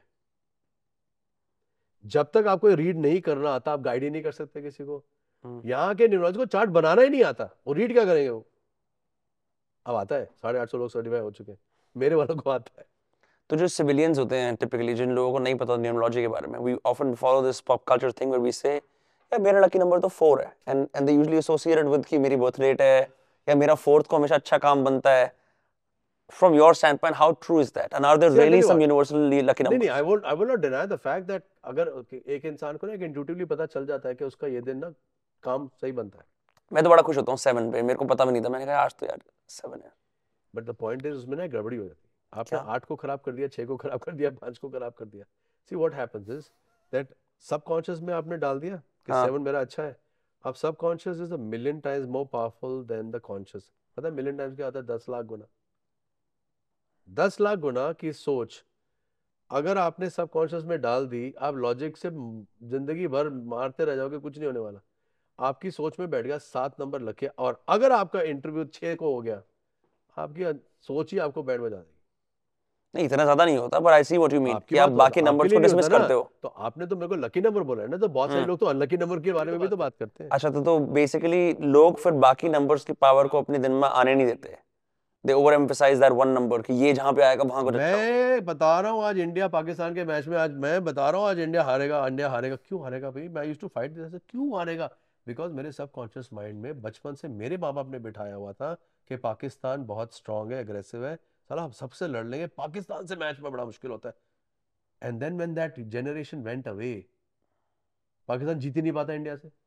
जब तक आपको रीड नहीं करना आता, आप गाइड ही नहीं कर सकते किसी को. यहाँ के न्यूमरोलॉजी को चार्ट बनाना ही नहीं आता, वो रीड क्या करेंगे वो. अब आता है, 850 लोग सर्टिफाई हो चुके हैं, मेरे वालों को आता है.
तो जो सिविलियंस होते हैं टिपिकली, जिन लोगों को नहीं पता न्यूमरोलॉजी के बारे में, we often follow this pop culture thing where we say यार मेरा लकी नंबर तो 4 है, and they usually associated with कि मेरी बर्थ डेट है, या मेरा 4th को हमेशा अच्छा काम बनता है. From your standpoint, how true is that? And are there really some universally lucky numbers?
नहीं, I will not deny the fact that अगर एक इंसान को ना एक इंट्यूटिवली पता चल जाता है कि उसका ये दिन ना काम सही बनता है.
मैं तो बड़ा खुश होता हूँ 7 पे, मेरे को पता भी नहीं था, मैंने कहा आज तो यार 7 है.
बट द पॉइंट इज उसमें ना गड़बड़ी हो जाती है. आपने 8 को खराब कर दिया, 6 को खराब कर दिया, 5 को खराब कर दिया. See what happens is that subconscious में आपने डाल दिया कि 7 मेरा अच्छा है. अब subconscious is a million times more powerful than the conscious. पता है मिलियन टाइम्स क्या होता है? 10 लाख गुना. 10 लाख गुना की सोच अगर आपने सबकॉन्शियस में डाल दी, आप लॉजिक से जिंदगी भर मारते रह जाओगे, कुछ नहीं होने वाला. आपकी सोच में बैठ गया 7 नंबर लगे, और अगर आपका इंटरव्यू 6 को हो गया, आपकी सोच ही आपको बैंड बजा देगी.
नहीं, इतना ज्यादा नहीं होता, but I see what you mean कि आप बाकी नंबर्स को डिसमिस करते हो.
तो आपने तो मेरे को लकी नंबर बोला है ना, तो बहुत सारे लोग तो अनलकी नंबर के बारे में भी तो बात करते हैं.
अच्छा, तो बेसिकली लोग फिर बाकी नंबर्स की पावर को अपने दिन में आने नहीं देते. They overemphasize that one number कि ये जहाँ पे आएगा वहाँ को.
मैं बता रहा हूँ आज इंडिया पाकिस्तान के मैच में, आज मैं बता रहा हूँ आज इंडिया हारेगा. इंडिया हारेगा, क्यों हारेगा भाई? मैं यूज्ड टू फाइट दिस, क्यों हारेगा? बिकॉज मेरे सबकॉन्शियस माइंड में बचपन से मेरे माँ बाप ने बिठाया हुआ था कि पाकिस्तान बहुत स्ट्रांग है, एग्रेसिव है, साला हम सबसे लड़ लेंगे, पाकिस्तान से मैच में बड़ा मुश्किल होता है. And then when that generation went away, Pakistan जीत ही नहीं पाता इंडिया से.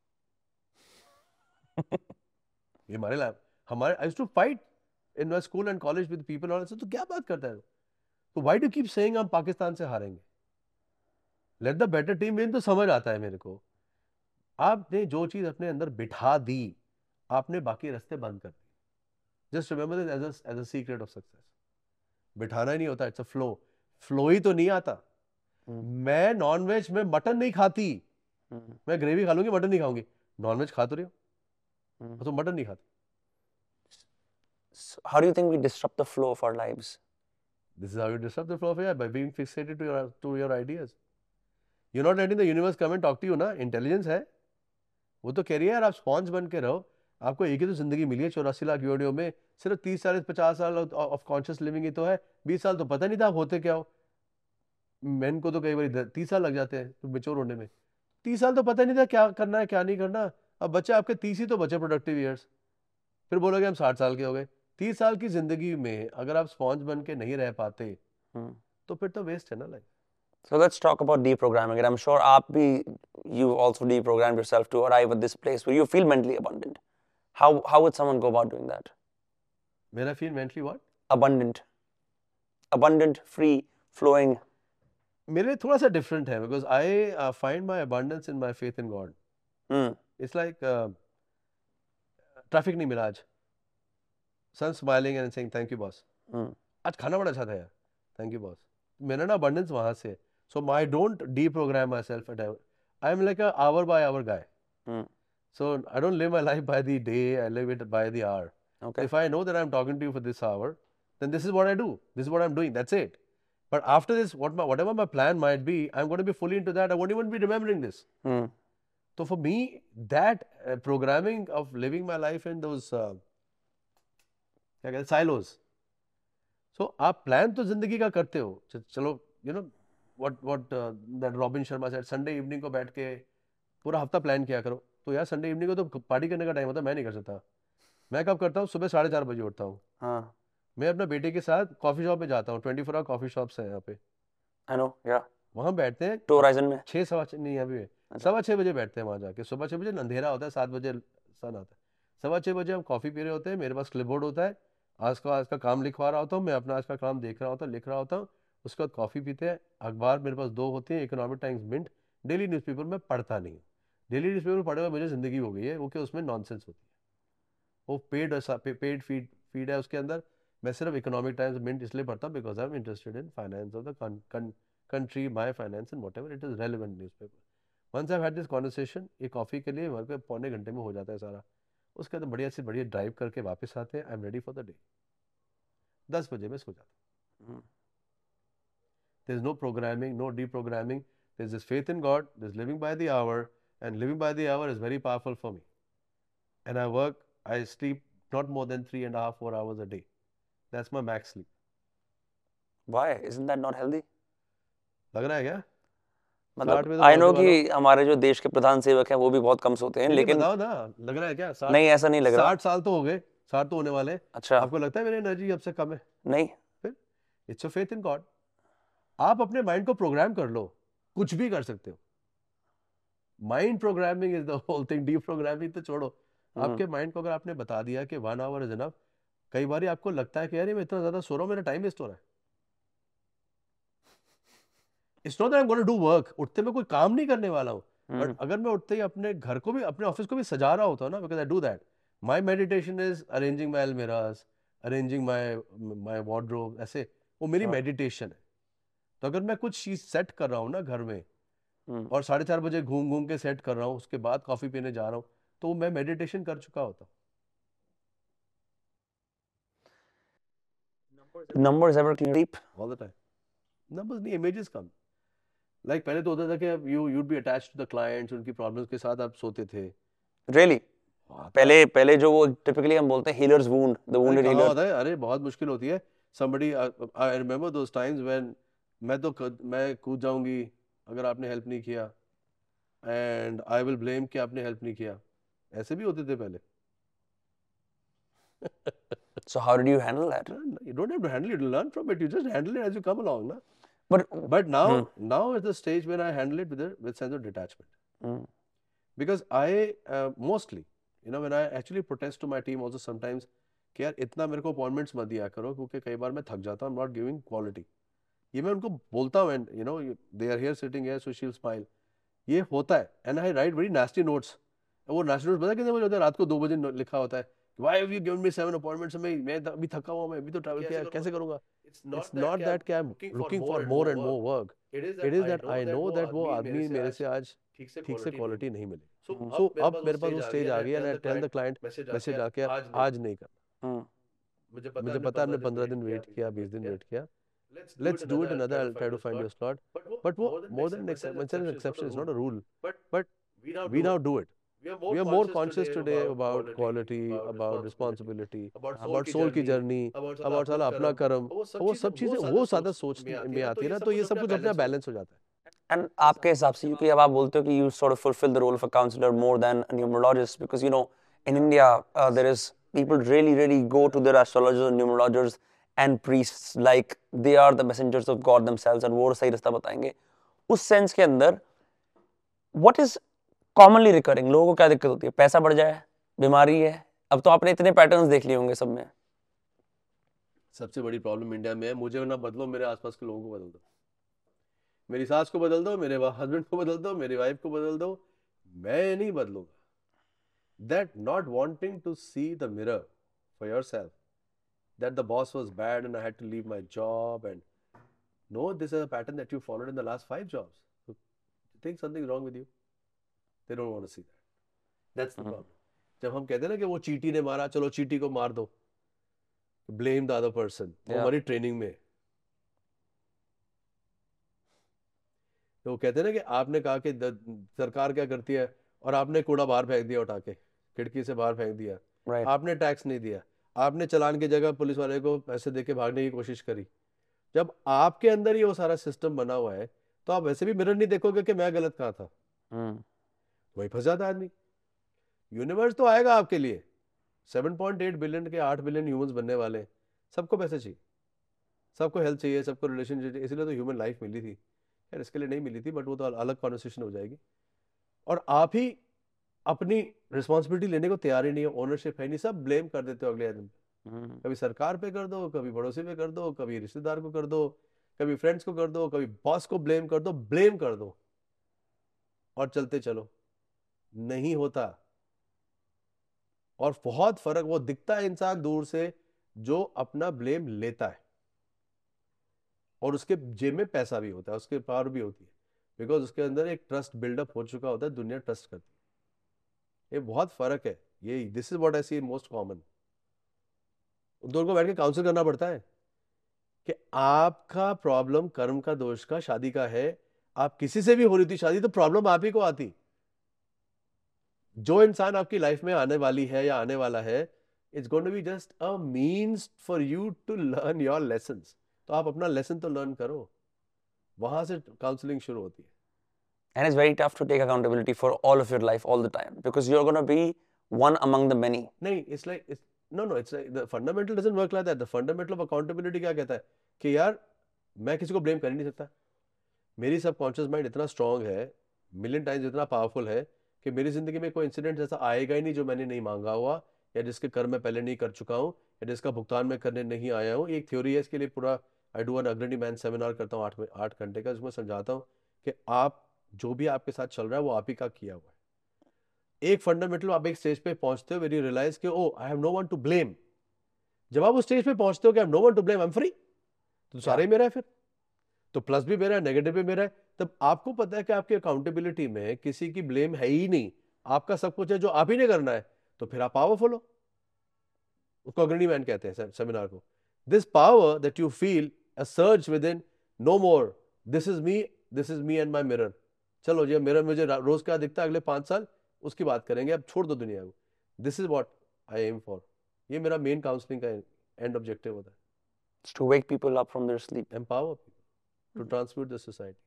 ये हमारे I used to fight in my school and college with people और तो क्या बात करता है? तो why do you keep saying हम पाकिस्तान से हारेंगे? Let the better team win. तो समझ आता है मेरे को. आपने जो चीज अपने अंदर बिठा दी, आपने बाकी रास्ते बंद कर दिए. Just remember this as a secret of success. बिठाना ही नहीं होता, it's a flow. Flow ही तो नहीं आता. मैं नॉनवेज में मटन नहीं खाती, मैं ग्रेवी खा लूंगी, मटन नहीं खाऊंगी. नॉनवेज खा तो रही हो, तो मटन नहीं खाती.
How do you think we disrupt the flow of our lives?
This is how you disrupt the flow of your life, by being fixated to your ideas. You're not letting the universe come and talk to you ना. इंटेलिजेंस है वो, तो कह रही है यार आप स्पॉन्ज बन के रहो. आपको एक ही तो जिंदगी मिली है 84 लाख वीडियो में, सिर्फ 30 साल 50 साल ऑफ कॉन्शियस लिविंग ही तो है। 20 साल तो पता नहीं था आप होते क्या हो। मैन को तो कई बार 30 साल लग जाते हैं तो मेच्योर होने में। 30 साल तो पता नहीं था क्या करना है क्या नहीं करना। अब बच्चे आपके 30 ही तो बचे प्रोडक्टिव ईयर्स, फिर बोलोगे हम 60 साल के हो गए। 30 साल की जिंदगी में अगर आप स्पॉन्ज बन के नहीं रह पाते तो फिर तो वेस्ट है ना life.
So let's talk about deprogramming. And I'm sure you also deprogrammed yourself to arrive at this place where you feel mentally abundant. How would someone go about doing that?
मेरा feel mentally what?
Abundant, free, flowing.
मेरे लिए थोड़ा सा डिफरेंट है because I find my abundance in my faith in God. It's like traffic नहीं मिला आज, sun smiling and saying thank you boss, आज खाना बड़ा अच्छा था यार, थैंक यू बॉस। मेरा ना अबंडेंस वहां से। So I don't deprogram myself at I am like hour by hour guy. So I don't live my life by the day, I live it by the hour.
Okay.
If I know that I'm talking to you for this hour, then this is what I do. This is what I'm doing. That's it. But after this, whatever my plan might be, I'm going to be fully into that. I won't even be remembering this. So for me, that programming of living my life in those silos. So आप प्लान तो जिंदगी का करते हो, चलो you know what that Robin Sharma said, Sunday evening को बैठ के पूरा हफ्ता प्लान किया करो। तो यार संडे इवनिंग को तो पार्टी करने का टाइम होता है, मैं नहीं कर सकता। मैं कब करता हूँ? सुबह 4:30 बजे उठता हूँ।
हाँ।
मैं अपने बेटे के साथ कॉफी शॉप पे जाता हूँ, 24 आवर कॉफी शॉप्स हैं यहाँ पे।
I know, yeah.
वहाँ बैठते हैं
तो होराइजन में
6 सवा नहीं यहाँ पे 6:15 बजे बैठते हैं वहाँ जाके। सुबह 6 बजे अंधेरा होता है, 7 बजे सन आता है। 6:15 बजे हम कॉफी पी रहे होते हैं, मेरे पास क्लिपबोर्ड होता है, आज का काम लिखवा रहा होता हूँ मैं, अपना आज का काम देख रहा होता हूँ, लिख रहा होता हूँ। उसके बाद कॉफी पीते हैं। अखबार मेरे पास 2 होते हैं, Economic Times, Mint. Daily newspaper मैं पढ़ता नहीं। डेली न्यूज़पेपर पढ़े हुए मुझे ज़िंदगी हो गई है वो, कि उसमें नॉनसेंस होती है, वो पेड फीड है उसके अंदर। मैं सिर्फ इकोनॉमिक टाइम्स, मिंट इसलिए पढ़ता हूँ because I am interested in finance of the country, my finance and whatever it is relevant newspaper. Once I've had this conversation, ये कॉफ़ी के लिए मेरे को पौने घंटे में हो जाता है सारा। उसके बाद बढ़िया से बढ़िया ड्राइव करके वापस आते हैं, I am ready for the day. 10 बजे मैं सो जाता हूँ। There is no programming, no deprogramming. There is this faith in God, there is living by the hour, and living by the hour is very powerful for me. And I sleep not more than 3.5, 4 hours a day. That's my max sleep.
Why? Isn't that not healthy?
लग रहा है क्या?
मतलब आई नो कि हमारे जो देश के प्रधान सेवक हैं वो भी बहुत कम सोते हैं, लेकिन
बताओ ना, लग रहा है क्या?
नहीं, ऐसा नहीं लग रहा।
60 साल तो हो गए, 60 तो होने वाले।
अच्छा,
आपको लगता है मेरी एनर्जी अब से कम है?
नहीं।
फिर it's your faith in God. आप अपने माइंड को प्रोग्राम कर लो, कुछ भी कर सकते हो। Mind programming is the whole thing. Deprogramming तो छोड़ो। आपके माइंड को अगर आपने बता दिया कि 1 आवर इज इनफ, कई बार आपको लगता है कि यार मैं इतना ज्यादा सो रहा हूँ, मेरा टाइम वेस्ट हो रहा है। It's not that I'm going to do work. उठते मैं कोई काम नहीं करने वाला हूँ, बट अगर मैं उठते ही अपने घर को भी, अपने ऑफिस को भी सजा रहा होता हूँ ना, because I do that. My meditation is arranging my almirahs, arranging my wardrobe, ऐसे वो मेरी मेडिटेशन है। तो अगर मैं कुछ चीज सेट कर रहा हूँ ना घर में, और 4:30 बजे घूम के सेट कर रहा हूँ, उसके बाद कॉफी पीने जा रहा हूँ, तो मैं मेडिटेशन कर चुका होता हूँ।
Numbers ever sleep?
All the time. Numbers नहीं, images come. Like पहले तो होता था कि you'd be attached to the clients, उनकी problems के साथ आप सोते थे।
Really? पहले जो वो typically हम बोलते हैं healer's wound, the wounded healer.
होता है, अरे बहुत मुश्किल होती है। Somebody, I remember those times when मैं कूद जाऊंगी अगर आपने हेल्प नहीं किया, and I will blame कि आपने हेल्प नहीं किया। ऐसे भी होते थे पहले।
So how did you handle that?
You don't have to handle it, you learn from it, you just handle it as you come along, na? But now is the stage when I handle it with sense of detachment. Because I mostly, when I actually protest to my team also sometimes कि यार इतना मेरे को अपॉइंटमेंट्स मत दिया करो, क्योंकि कई बार मैं थक जाता हूँ, I'm not giving quality. ये मैं उनको बोलता हूँ, and they are here sitting here, so she'll smile. ये होता है, and I write very nasty notes. वो nasty notes पता कितने बजे होते हैं? रात को 2 बजे लिखा होता है, Why have you given me 7 appointments? मैं अभी थका हुआ, मैं अभी तो ट्रैवल किया, कैसे करूँगा? It's not that कि I'm looking for more and more work. It is that I know that वो आदमी मेरे से आज ठीक से क्वालिटी नहीं मिली। So अब मेरे पास वो स्टेज आ गई है, and I tell the client message आके आज नहीं करना। मुझे पता है हमने 15 दिन वेट किया, 20 दिन वेट किया। Let's do it another. I'll try to find your slot. But वो more than an exception is not a rule. But we now do it. We are more conscious today about quality, about responsibility, about soul की journey, about साला अपना कर्म, वो सब चीजें वो ज्यादा सोच में आती है ना, तो ये सब कुछ अपना बैलेंस हो जाता है.
And आपके हिसाब से क्योंकि अब आप बोलते हो कि you sort of fulfill the role of a counselor more than a numerologist, because you know in India there is people really go to their astrologers and numerologists and priests like they are the messengers of God themselves and वो सही रास्ता बताएंगे. उस सेंस के अंदर what is commonly recurring, लोगों को क्या दिक्कत होती है? पैसा बढ़ जाए, बीमारी है, अब तो आपने इतने पैटर्न्स देख लिए होंगे सब में.
सबसे बड़ी प्रॉब्लम इंडिया में है, मुझे ना बदलो, मेरे आसपास के लोगों को बदल दो. मेरी सास को बदल दो, मेरे हस्बैंड को बदल दो, मेरी वाइफ को बदल दो, मैं नहीं बदलूंगा. That not wanting to see the mirror for yourself, that the boss was bad and I had to leave my job, and no, this is a pattern that you followed in the last 5 jobs. So you think something's wrong with you? They don't want to see that. That's the problem. जब हम कहते हैं ना कि वो चींटी ने मारा, चलो चींटी को मार दो, blame the other person. वो हमारी ट्रेनिंग में. तो वो कहते हैं ना कि आपने कहा कि सरकार क्या करती है और आपने कूड़ा बाहर फेंक दिया, उठा के खिड़की से बाहर फेंक दिया. आपने टैक्स नहीं दिया, आपने चालान की जगह पुलिस वाले को पैसे देके भागने की कोशिश करी. जब आपके अंदर ही वो सारा सिस्टम बना हुआ है तो आप वैसे भी मिरर नहीं देखोगे कि मैं गलत कहा था. वही फंस जाता आदमी. यूनिवर्स तो आएगा आपके लिए. 7.8 बिलियन के 8 बिलियन ह्यूमंस बनने वाले हैं. सबको पैसे चाहिए, सबको हेल्थ चाहिए, सबको रिलेशन चाहिए. इसलिए तो ह्यूमन लाइफ मिली थी यार, इसके लिए नहीं मिली थी, बट वो तो अलग कॉन्वर्सेशन हो जाएगी. और आप ही अपनी रिस्पॉन्सिबिलिटी लेने को तैयार ही नहीं है, ओनरशिप है नहीं, सब ब्लेम कर देते हो अगले आदमी पे. कभी सरकार पे कर दो, कभी पड़ोसी पे कर दो, कभी रिश्तेदार को कर दो, कभी फ्रेंड्स को कर दो, कभी बॉस को ब्लेम कर दो और चलते चलो. नहीं होता. और बहुत फर्क वो दिखता है इंसान दूर से जो अपना ब्लेम लेता है और उसके जेब में पैसा भी होता है, उसके पावर भी होती है, बिकॉज उसके अंदर एक ट्रस्ट बिल्डअप हो चुका होता है, दुनिया ट्रस्ट करती है. ये बहुत फर्क है. ये this is what I see most common. दोनों को बैठ के काउंसिल करना पड़ता है कि आपका प्रॉब्लम कर्म का, दोष का, शादी का है. आप किसी से भी हो रही थी शादी तो प्रॉब्लम आप ही को आती. जो इंसान आपकी लाइफ में आने वाली है या आने वाला है, it's going to be just a means for you to learn your lessons. तो आप अपना लेसन तो लर्न करो. वहां से काउंसलिंग शुरू होती है.
And it's very tough to take accountability for all of your life all the time because you're going to be one among the many.
नहीं, it's like it's like the fundamental doesn't work like that. The fundamental of accountability क्या कहता है कि यार मैं किसी को ब्लेम कर ही नहीं सकता. मेरी सबकॉन्शियस माइंड इतना स्ट्रांग है, मिलियन टाइम्स इतना पावरफुल है कि मेरी जिंदगी में कोई इंसिडेंट ऐसा आएगा ही नहीं जो मैंने नहीं मांगा हुआ, या जिसके कर्म मैं पहले नहीं कर चुका हूँ, या जिसका भुगतान मैं करने नहीं आया हूँ. एक थ्योरी है इसके लिए. पूरा आई डू एन अग्रणी मैन सेमिनार करता हूँ 8 घंटे का, जिसमें समझाता हूँ कि आप जो भी आपके साथ चल रहा है वो आप ही का किया हुआ है. एक फंडामेंटल, आप एक स्टेज पे पहुंचते हो, वेरी रियलाइज कि oh I have no one to blame. जब आप उस स्टेज पे पहुंचते हो कि I have no one to blame, I am free, तो सारा ही मेरा है. फिर तो प्लस भी मेरा है, नेगेटिव भी मेरा है. तब आपको पता है कि आपकी अकाउंटेबिलिटी में किसी की ब्लेम है ही नहीं, आपका सब कुछ है जो आप ही ने करना है. तो फिर आप पावरफुल हो. उसको अग्रणी मैन कहते हैं सेमिनार को. This power that you feel a surge within, no more, this is me and my mirror. चलो जी, मिरर मुझे रोज क्या दिखता है अगले 5 साल, उसकी बात करेंगे. अब छोड़ दो दुनिया को. This is what I am for. ये मेरा मेन काउंसलिंग का एंड ऑब्जेक्टिव होता है.
To wake people up from their sleep.
Empower people, to transmute the society.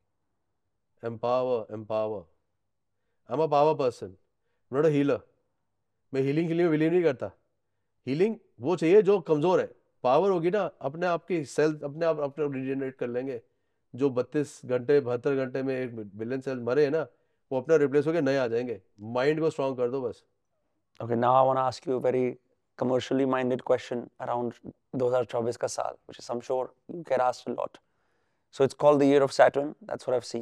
Empower. I'm a power person, not a healer. मैं हीलिंग के लिए बिलीव नहीं करता. हीलिंग वो चाहिए जो कमजोर है. पावर होगी ना, अपने आप की सेल्स अपने आप रिजेनरेट कर लेंगे. जो 32 घंटे 72 घंटे में 1 बिलियन सेल्स मरे हैं ना, वो अपना रिप्लेस होकर नए आ जाएंगे. माइंड को स्ट्रांग कर दो बस.
Okay, now I want to ask you a very commercially minded question around 2024 का साल, which is I'm sure you get asked a lot. So it's called the year of Saturn. That's what I've seen.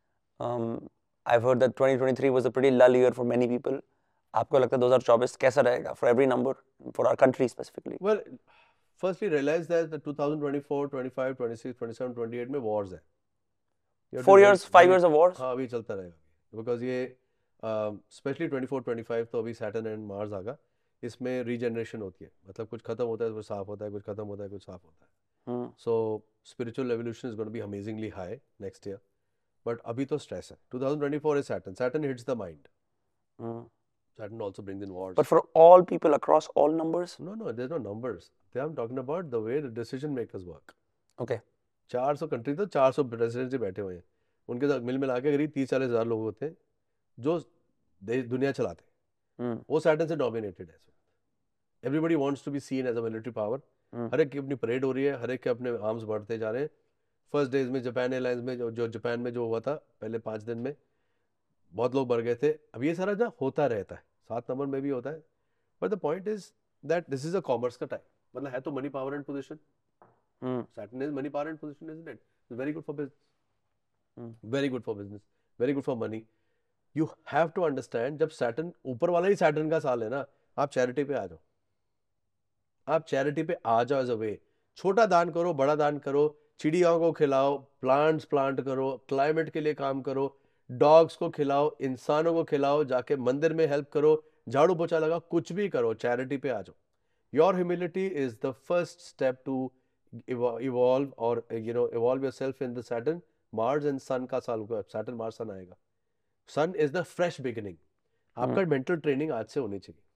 I've heard that 2023 was a pretty lull year for many people. आपको लगता है 2024 कैसा रहेगा for every number, for our country specifically?
Well, firstly realize that the 2024, 25, 26, 27, 28 में wars है.
4 years, 5 years of wars?
हाँ, अभी चलता रहेगा. Because ये स्पेशली 24, 25 तो अभी सैटर्न एंड मार्स आगा. इसमें रीजनरेशन होती है, मतलब कुछ खत्म होता है कुछ साफ होता है, कुछ खत्म होता है कुछ साफ होता है. So spiritual revolution is going to be amazingly high next year. But अभी तो स्ट्रेस है. 2024 is Saturn hits the mind. Saturn also brings in wars.
But for all people across all numbers?
No, there's no numbers. I'm talking about the way the decision makers work.
Okay.
400 country तो 400 प्रेसिडेंट बैठे हुए हैं, उनके साथ मिल मिला के करीब 30-40 हज़ार लोग होते हैं जो दुनिया चलाते हैं. वो सैटर्न से डोमिनेटेड है. Everybody wants to be seen as a military power. हर एक की अपनी परेड हो रही है, हर एक के अपने आर्म्स बढ़ते जा रहे हैं. फर्स्ट डेज में जापान एयरलाइंस में जो जापान में जो हुआ था पहले 5 दिन में बहुत लोग मर गए थे. अब ये सारा ना होता रहता है, 7 नंबर में भी होता है. But the point is that this is a commerce का टाइम. मतलब है तो money power and position. Saturn is money power and position, isn't it? It's very good for business. Very good for business. Very good for money. You have to understand, जब Saturn ऊपर वाला ही Saturn का साल है ना, आप चैरिटी पे आ जाओ. आप चैरिटी पे आ जाओ एज अ वे. छोटा दान करो, बड़ा दान करो, चिड़ियाओं को खिलाओ, प्लांट करो, क्लाइमेट के लिए काम करो, डॉग्स को खिलाओ, इंसानों को खिलाओ, जाके मंदिर में हेल्प करो, झाड़ू पोछा लगाओ, कुछ भी करो, चैरिटी पे आ जाओ. Your humility is the first step to evolve or evolve yourself in the Saturn, Mars and Sun का साल होगा. Saturn, Mars, Sun आएगा. Sun is the fresh beginning. आपका मेंटल ट्रेनिंग आज से होनी चाहिए.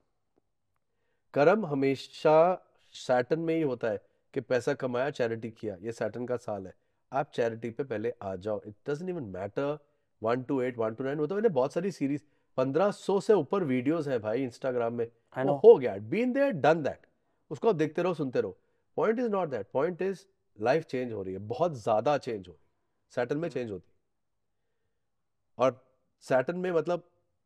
कर्म हमेशा Saturn में ही होता है कि पैसा कमाया, चैरिटी किया. ये Saturn का साल है. आप चैरिटी पे पहले आ जाओ. It doesn't even matter 1 to 8, 1 to 9. वो तो मैंने बहुत सारी सीरीज 1500 से ऊपर वीडियोस हैं भाई इंस्टाग्राम में. वो हो गया, बीन देयर डन दैट. उसको आप देखते रहो, सुनते रहो. Point is not that. Point is life change हो रही है, बहुत ज्यादा चेंज हो रही है. सैटर्न में चेंज होती है. और सैटर्न में मतलब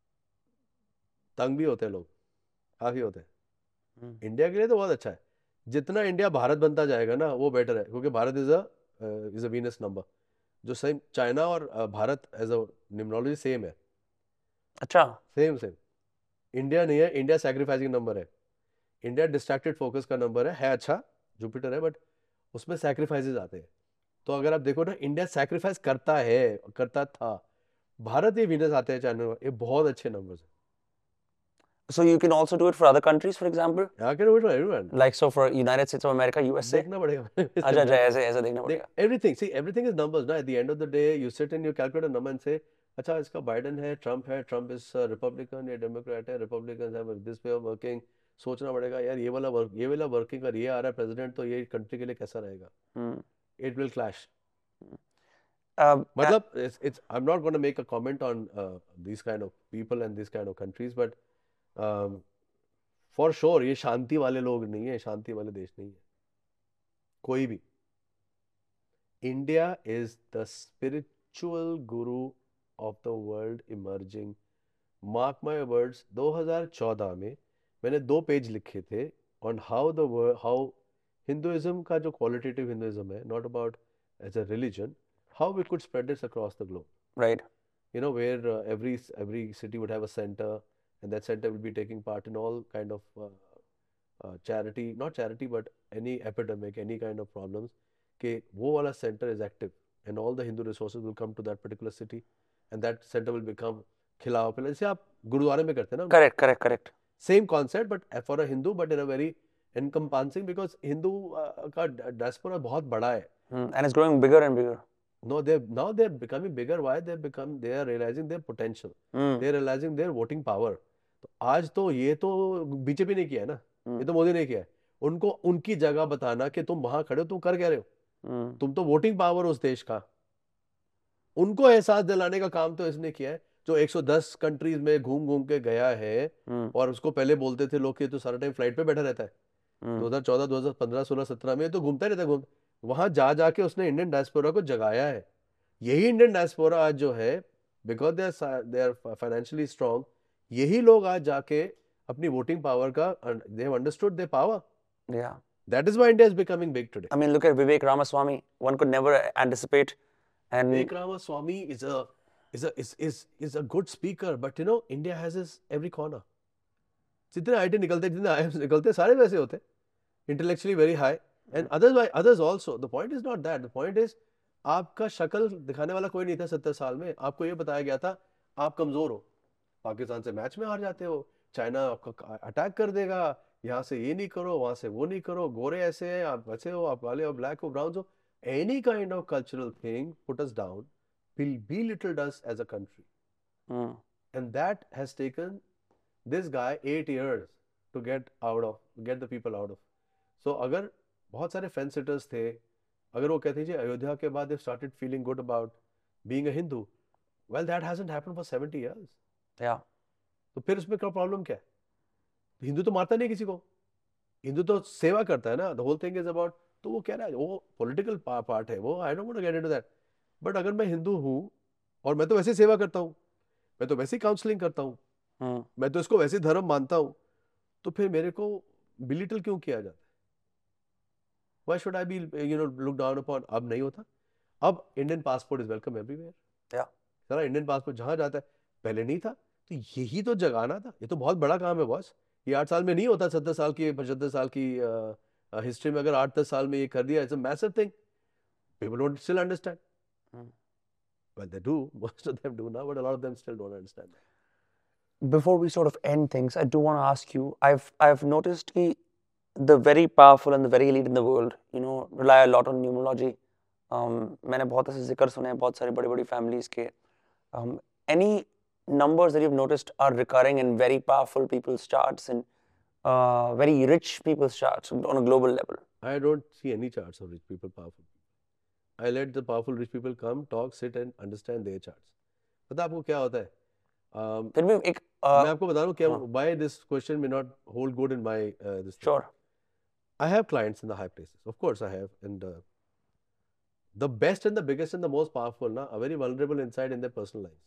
तंग भी होते हैं लोग, काफी होते हैं. इंडिया के लिए तो बहुत अच्छा है. जितना इंडिया भारत बनता जाएगा ना वो बेटर है, क्योंकि Bharat is a Venus number. जो सेम चाइना और Bharat as a numerology same है.
अच्छा.
सेम. इंडिया नहीं है. इंडिया सैक्रिफाइसिंग नंबर है. इंडिया डिस्ट्रैक्टेड फोकस का नंबर है अच्छा, जुपिटर है, बट उसमें सैक्रिफाइसेस आते हैं. तो अगर आप देखो ना, इंडिया सैक्रिफाइस करता था. भारत ये वीनस आते हैं चाइना, ये बहुत अच्छे नंबर्स हैं.
So you can also do it for other countries, for example?
I can do it for everyone.
Like so for United States of America, USA?
देखना पड़ेगा.
अच्छा ऐसे देखना पड़ेगा.
Everything is numbers ना. At the end of the day, you sit and you calculate a number and say, अच्छा इसका बाइडेन है, ट्रम्प is रिपब्लिकन या डेमोक्रेट है, रिपब्लिकन है, this way of working. सोचना पड़ेगा यार ये वाला वर्किंग और ये आ रहा है प्रेसिडेंट, तो ये कंट्री के लिए कैसा रहेगा. It will clash. मतलब I'm not going to make a comment on these kind of people and these kind of countries, but for sure ये शांति वाले लोग नहीं है, शांति वाले देश नहीं है कोई भी. India is the spiritual guru of the world emerging. Mark my words. 2014 में मैंने 2 पेज लिखे थे on how Hinduism का जो qualitative Hinduism है, not about as a religion, how we could spread this across the globe.
Right.
Where every city would have a center, and that center will be taking part in all kind of charity, not charity, but any epidemic, any kind of problems. कि वो वाला center is active, and all the Hindu resources will come to that particular city, and that center will become खिलाओ पिलाओ, जैसे आप गुरुद्वारे में करते हैं ना.
Correct.
Same concept, but for a Hindu, but in a very encompassing, because Hindu का diaspora बहुत बड़ा है.
And it's growing bigger and bigger.
No, they're becoming bigger. Why? They are realizing their potential. They are realizing their voting power. तो आज तो ये तो बीजेपी ने किया है ना, ये तो मोदी ने किया है. उनको उनकी जगह बताना कि तुम वहां खड़े हो, तुम कर क्या रहे हो. तुम तो वोटिंग पावर उस देश का, उनको एहसास दिलाने का काम तो इसने किया है. जो 110 कंट्रीज में घूम के गया है, और उसको पहले बोलते थे लोग कि तो सारा टाइम फ्लाइट पे बैठा रहता है. 2014, 2015, 16, 17 में तो घूमता ही रहता है. वहां जाके उसने इंडियन डायस्पोरा को जगाया है. यही इंडियन डायस्पोरा आज जो है, because they are financially strong, यही लोग आज जाके अपनी वोटिंग पावर का, they have understood their power.
Yeah.
That is why India is becoming big today.
I mean, look at Vivek Ramaswamy. One could never anticipate. And
Vivek Ramaswamy is a good speaker, but India has his every corner. जितने आईटी निकलते, जितने IIMs निकलते, सारे वैसे होते, intellectually very high, and others also. The point is not that. The point is, आपका शक्ल दिखाने वाला कोई नहीं था 70 साल में. आपको ये बताया गया था आप कमजोर हो, पाकिस्तान से मैच में हार जाते हो, चाइना आपका अटैक कर देगा, यहाँ से ये नहीं करो, वहां से वो नहीं करो, गोरे ऐसे हैं, आप वैसे हो, आप काले हो, ब्लैक हो, ब्राउन हो. Any kind of cultural thing put us down, belittled us as a country. And that has taken This guy 8 years to get the people out of. So अगर बहुत सारे fence sitters थे, अगर वो कहते हैं जी अयोध्या के बाद they started feeling good about being a Hindu, well that hasn't happened for 70 years.
Yeah.
तो फिर उसमें क्या प्रॉब्लम क्या है? हिंदू तो मारता नहीं किसी को, हिंदू तो सेवा करता है ना. The whole thing is about, तो वो कह रहा है वो पॉलिटिकल पार्ट है वो, I don't want to get into that. But अगर मैं हिंदू हूँ और मैं तो वैसे सेवा करता हूँ, मैं तो वैसे काउंसलिंग करता हूँ, मैं तो इसको वैसे धर्म मानता हूँ, तो फिर मेरे को बिलिटल क्यों किया जाता है? Why should I be look down upon? अब नहीं होता. अब Indian passport is welcome everywhere. सारा इंडियन पासपोर्ट जहां जाता है, पहले नहीं था. तो यही तो जगाना था. ये तो बहुत बड़ा काम है बॉस. ये 8 साल में नहीं होता. 70 साल की 75 साल की हिस्ट्री में अगर 8-10 साल में ये कर दिया, it's a massive thing. People don't still understand. Well, they do. Most of them do now, but a lot of them still don't understand that.
Before we sort of end things, I do want to ask you, I've noticed that the very powerful and the very elite in the world, rely a lot on numerology. मैंने बहुत ऐसे जिक्र सुने हैं बहुत सारी बड़ी-बड़ी families के. Any numbers that you've noticed are recurring in very powerful people's charts and very rich people's charts on a global level?
I don't see any charts of rich people, powerful people. I let the powerful rich people come, talk, sit and understand their charts. पता आपको क्या होता है?
फिर भी एक
मैं आपको बता रहा हूँ क्या, why this question may not hold good in my this thing.
Sure.
I have clients in the high places. Of course I have. And the best and the biggest and the most powerful are very vulnerable inside in their personal lives.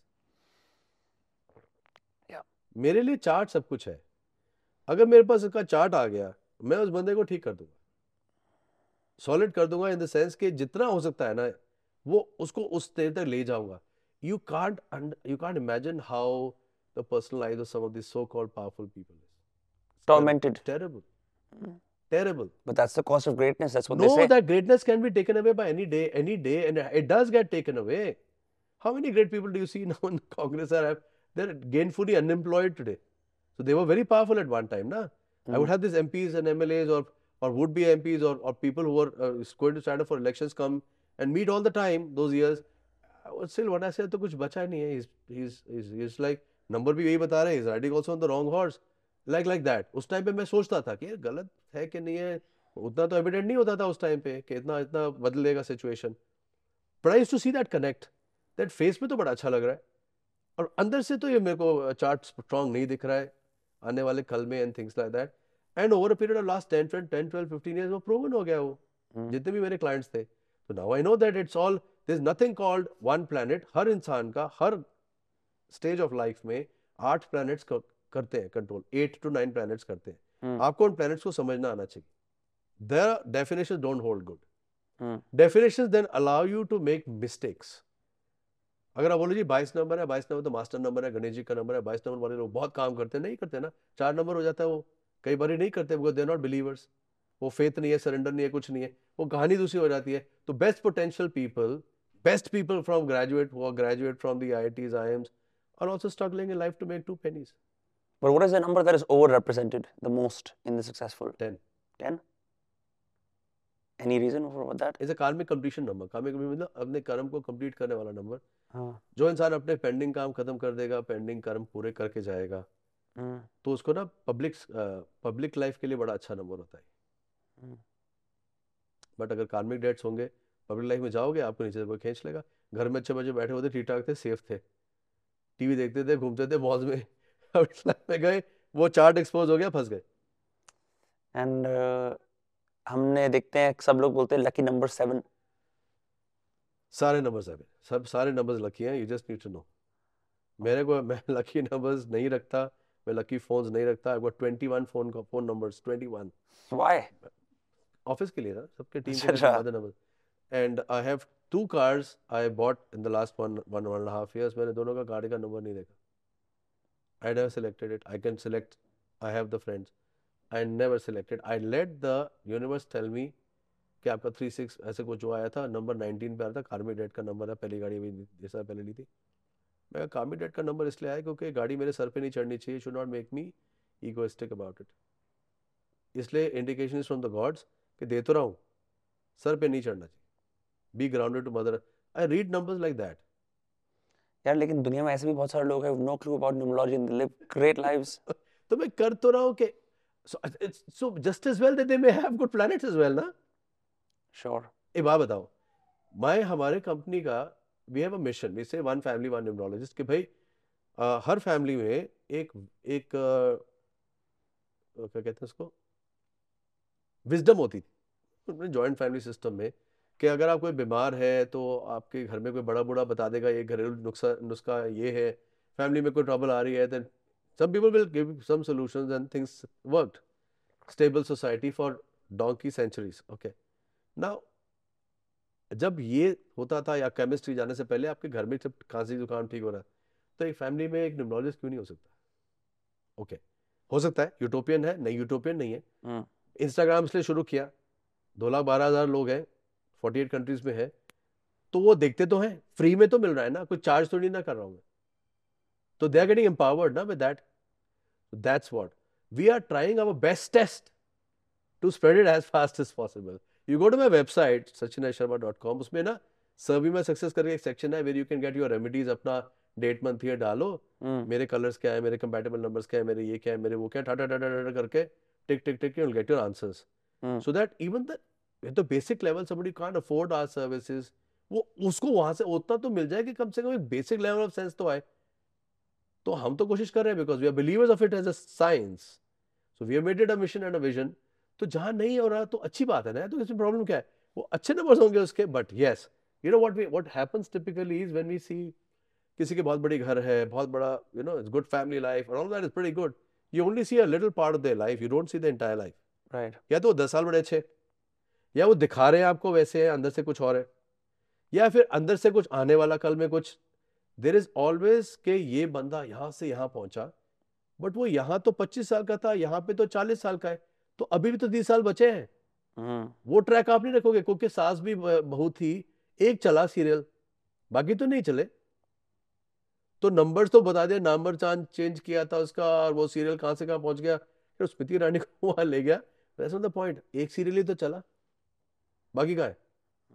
Yeah.
मेरे लिए चार्ट सब कुछ है. अगर मेरे पास इसका चार्ट आ गया, मैं उस बंदे को ठीक कर दूंगा, सॉलिड कर दूंगा, इन द सेंस कि जितना हो सकता है ना वो उसको उस स्टेज तक ले जाऊंगा. You can't imagine how the personal lives of some of these so-called powerful people is.
Tormented.
Terrible. Terrible.
But that's the cost of greatness. That's what
No,
they say.
that greatness can be taken away by any day, and it does get taken away. How many great people do you see now in Congress they're gainfully unemployed today? So they were very powerful at one time, na? I would have these MPs and MLAs or would-be MPs or people who were going to stand up for elections come and meet all the time those years. Still, what I said, तो कुछ बचा नहीं है. He's like, number भी यही बता रहे हैं, he's riding also on the wrong horse. Like that. उस टाइम पे मैं सोचता था कि गलत है कि नहीं है, उतना तो एविडेंट नहीं होता था उस टाइम पे कि इतना बदलेगा situation. But I used to see that connect. That face पे तो बड़ा अच्छा लग रहा है, और अंदर से तो ये मेरे को चार्ट स्ट्रॉन्ग नहीं दिख रहा है आने वाले कल में and things like that. And over a period of last 10, 12, 15 years वो proven हो गया वो, जितने भी मेरे clients थे. So now I know that it's all, there's nothing called one planet. हर इंसान का हर stage of life में 8 planets करते हैं कंट्रोल, 8 to 9 planets करते हैं. आपको उन planets को समझना आना चाहिए. Their definitions don't hold good. Definitions then allow you to make mistakes. अगर आप बोलो जी 22 नंबर है, 22 नंबर तो मास्टर नंबर है, गणेश जी का नंबर है, 22 नंबर वाले लोग बहुत काम करते हैं, नहीं करते ना, 4 नंबर हो जाता है वो, कई बार नहीं करते because they are not believers. वो फेथ नहीं है, सरेंडर नहीं है, कुछ नहीं है, वो कहानी दूसरी हो जाती है. तो best potential people, best people from graduate from the IITs, IIMs are also struggling in life to make 2 pennies.
But what is the number that is overrepresented the most in the successful?
10.
10? Any reason for that?
It's a karmic completion number. Karmic मतलब अपने कर्म को कंप्लीट करने वाला नंबर.
हाँ.
जो इंसान अपने पेंडिंग काम खत्म कर देगा, पेंडिंग कर्म पूरे करके जाएगा, तो उसको ना पब्लिक लाइफ के लिए बड़ा अच्छा नंबर होता है. बट अगर कार्मिक डेट्स होंगे, पब्लिक लाइफ में जाओगे, आपको नीचे से कोई खींच लेगा. घर में अच्छे बच्चे बैठे होते, ठीक ठाक थे, सेफ थे, टीवी देखते थे, घूमते थे मॉल्स में, लाइफ में गए, वो चार्ट एक्सपोज हो गया, फंस गए.
एंड हमने देखते हैं सब लोग बोलते हैं लकी नंबर 7.
सारे नंबर 7, सब सारे नंबर्स लकी हैं. You just need to know. मैं लकी नंबर्स नहीं रखता, मैं लकी फोन्स नहीं रखता. I got 21 phone numbers. 21.
Why?
Office के लिए ना, सबके टीम के लिए number. And I have 2 cars I bought in the last one and a half years. मैंने दोनों का गाड़ी का नंबर नहीं देखा. I never selected it. I can select. I have the friends. I never selected. I let the universe tell me कि आपका 36 ऐसे कुछ जो आया था, नंबर 19 पे आया था, कार्मिक डेट का नंबर है, पहली गाड़ी अभी जैसा पहले ली थी. मैं कार्मिक डेट का नंबर इसलिए आया क्योंकि गाड़ी मेरे सर पे नहीं चढ़नी चाहिए. Should not make me egoistic about it. इसलिए इंडिकेशन फ्रॉम द गॉड्स कि दे तो रहा हूँ, सर पे नहीं चढ़ना चाहिए. Be grounded to mother. I read numbers like that.
यार लेकिन दुनिया में ऐसे भी बहुत सारे लोग हैं no clue about numerology and live great lives.
तो मैं कर तो रहा हूँ कि so just as well that they may have good planets as well ना.
Sure.
एक बात बताओ, हमारे कंपनी का we have a mission, we say one family one numerologist, कि भाई हर फैमिली में एक क्या कहते हैं उसको, विजडम होती थी जॉइंट फैमिली सिस्टम में, कि अगर आप कोई बीमार है तो आपके घर में कोई बड़ा बूढ़ा बता देगा ये घरेलू नुस्खा ये है, फैमिली में कोई ट्रबल आ रही है, then some people will give some solutions and things worked. Stable society for donkey centuries. Okay. Now, जब ये होता था या केमिस्ट्री जाने से पहले आपके घर में जब खांसी जुकाम ठीक हो रहा है, तो एक फैमिली में एक न्यूमरोलॉजिस्ट क्यों नहीं हो सकता? ओके, हो सकता है, यूटोपियन है, नहीं यूटोपियन नहीं है. इंस्टाग्राम इसलिए शुरू किया, 2,12,000 लोग हैं, 48 कंट्रीज में है, तो वो देखते तो हैं, फ्री में तो मिल रहा है ना, कोई चार्ज तो नहीं ना कर रहा हूँ मैं, तो दे आर गेटिंग एम्पावर्ड ना with that. That's what we are trying our bestest to spread it as fast as possible. You go to my website sachinaisharma.com, उसमें ना सर्वे में सक्सेस करके एक सेक्शन है where you can get your remedies, अपना डेट मंथ ईयर डालो, मेरे कलर्स क्या है, मेरे कंपैटिबल नंबर्स क्या है, मेरे ये क्या है, मेरे वो क्या है, टा करके टिक टिक टिक you'll get your answers. So that even at the basic level somebody can't afford our services, वो उसको वहां से उतना तो मिल जाए कि कम से कम एक बेसिक लेवल ऑफ सेंस तो आए. तो हम तो कोशिश कर रहे हैं because we are believers of it as a science, so we have made it a mission and a vision. तो जहां नहीं हो रहा तो अच्छी बात है ना, तो इसमें प्रॉब्लम क्या है, वो अच्छे नंबर्स होंगे उसके. But yes, you know what happens typically is when we see किसी के बहुत बड़ी घर है, बहुत बड़ा, you know, it's good family life and all that is pretty good, you only see a little part of their life, you don't see the entire life.
Right.
या तो 10 साल बड़े अच्छे, या वो दिखा रहे हैं आपको वैसे है, अंदर से कुछ और है, या फिर अंदर से कुछ आने वाला कल में कुछ. देयर इज ऑलवेज के ये बंदा यहां से यहां पहुंचा, बट वो यहां तो 25 साल का था, यहां पे तो 40 साल का है, तो अभी भी तो 30 साल बचे हैं. वो ट्रैक आप नहीं रखोगे, क्योंकि सास भी बहू थी, एक चला सीरियल, बाकी तो नहीं चले. तो नंबर्स तो बता दिया, नंबर चेंज किया था उसका, और वो सीरियल कहां से कहां पहुंच गया, फिर स्मृति ईरानी को वहां ले गया. दैट्स नॉट द पॉइंट, एक सीरियल ही तो चला, बाकी का है.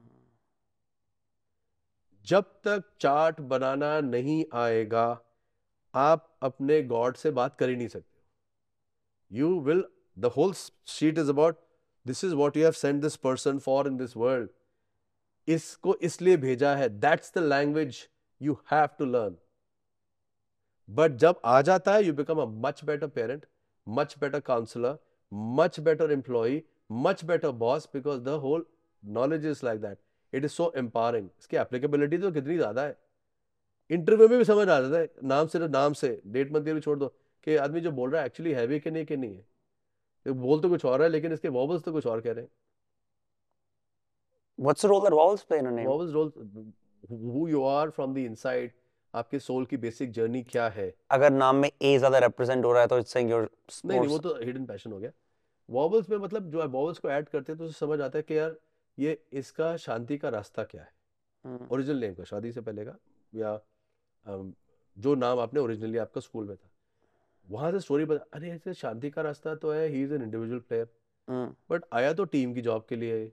जब तक चार्ट बनाना नहीं आएगा, आप अपने गॉड से बात कर ही नहीं सकते. You will, the whole sheet is about this is what you have sent this person for in this world. इसको इसलिए भेजा है, that's the language you have to learn. But जब आ जाता है, you become a much better parent, much better counsellor, much better employee, much better boss, because the whole knowledge is like that. It is so empowering. इसकी एप्लीकेबिलिटी तो कितनी ज्यादा है, इंटरव्यू में भी समझ आ जाता है, नाम से डेट मत भी छोड़ दो कि आदमी जो बोल रहा है एक्चुअली है भी कि नहीं है. बोल तो कुछ और है, लेकिन इसके वॉवल्स तो कुछ और कह रहे हैं.
What's the role that vowels play in a name?
Vowels role, who you are from the inside, आपके सोल की बेसिक जर्नी क्या है.
अगर नाम में ए ज्यादा रिप्रेजेंट हो रहा है तो इट्स सेइंग योर
नहीं, वो तो हिडन पैशन हो गया. वॉवल्स में मतलब जो वॉवल्स को ऐड करते हैं तो समझ आता है कि यार ये इसका शांति का रास्ता क्या है. ओरिजिनल नेम का, शादी से पहले का, या जो नाम आपने ओरिजिनली आपका स्कूल में था, वहां से स्टोरी बता, अरे ऐसे शांति का रास्ता तो है, he is an individual player, but आया तो टीम की जॉब के लिए,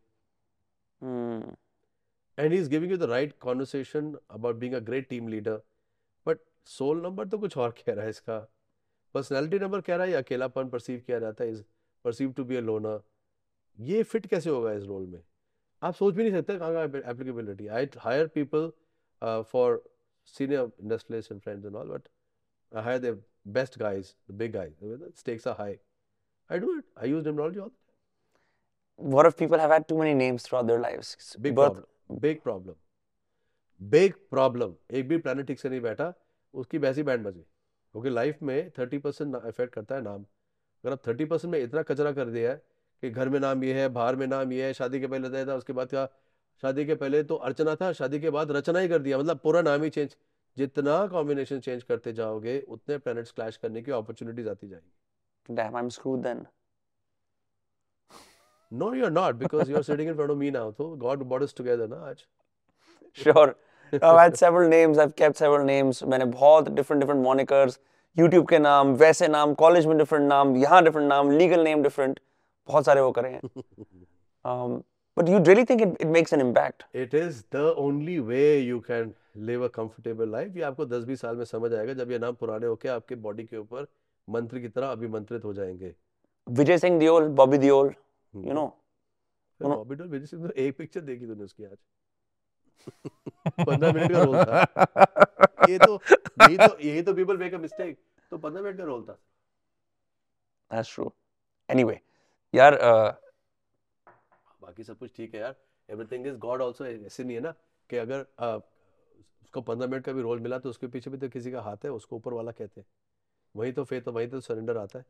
and he is giving you the right conversation about being a great team leader. But soul number तो कुछ और कह रहा है इसका. पर्सनैलिटी नंबर कह रहा है अकेलापन परसीव किया जाता है, is perceive to be a loner. ये फिट कैसे होगा इस रोल में, आप सोच भी नहीं सकते कहाँ का applicability. I hire people for senior industrialist and friends and all, but I hire the best guys, the big guys, stakes are high. I do it. I use numerology all the time.
What if people have had too many names throughout their lives?
Big problem. Big problem. Big problem. एक भी प्लैनेट ठीक से नहीं बैठा, उसकी वैसी बैंड बजी. क्योंकि लाइफ में 30% इफेक्ट करता है नाम. अगर आप 30% में इतना कचरा कर दिया है कि घर में नाम ये है, बाहर में नाम ये है, शादी के पहले था, उसके बाद क्या, शादी के पहले तो अर्चना था, शादी के बाद रचना ही कर दिया, मतलब पूरा नाम ही चेंज. जितना कॉम्बिनेशन चेंज करते जाओगे उतने प्लैनेट्स क्लैश करने की अपॉर्चुनिटीज आती जाएगी.
Damn, I'm screwed then.
No, you're not, because you're sitting in front of me now. So God brought us together ना आज.
Sure. I've had several names. I've kept several names. मैंने बहुत different monikers. YouTube के नाम, वैसे नाम, college में different नाम, यहाँ different नाम, legal name different. बहुत सारे वो करे हैं. But you really think it makes an impact?
It is the only way you can live a comfortable life. ये आपको 10-20 साल में समझ आएगा, जब ये नाम पुराने होके आपके बॉडी के ऊपर मंत्र की तरह अभिमंत्रित हो जाएंगे।
Vijay Singh Deol, Bobby Deol, you know.
बॉबी देओल, विजय सिंह, तो एक पिक्चर देखी तूने उसकी आज? 15 मिनट का रोल था। यही तो people make a mistake। तो 15 मिनट का रोल था।
That's true. Anyway, यार
बाकी सब कुछ ठीक है यार। Everything is God also। ऐसे नहीं है ना कि अगर उसको 15 मिनट का भी रोल मिला तो उसके पीछे भी तो किसी का हाथ है, उसको ऊपर वाला कहते हैं। वही तो फेथ, वही तो सरेंडर आता है।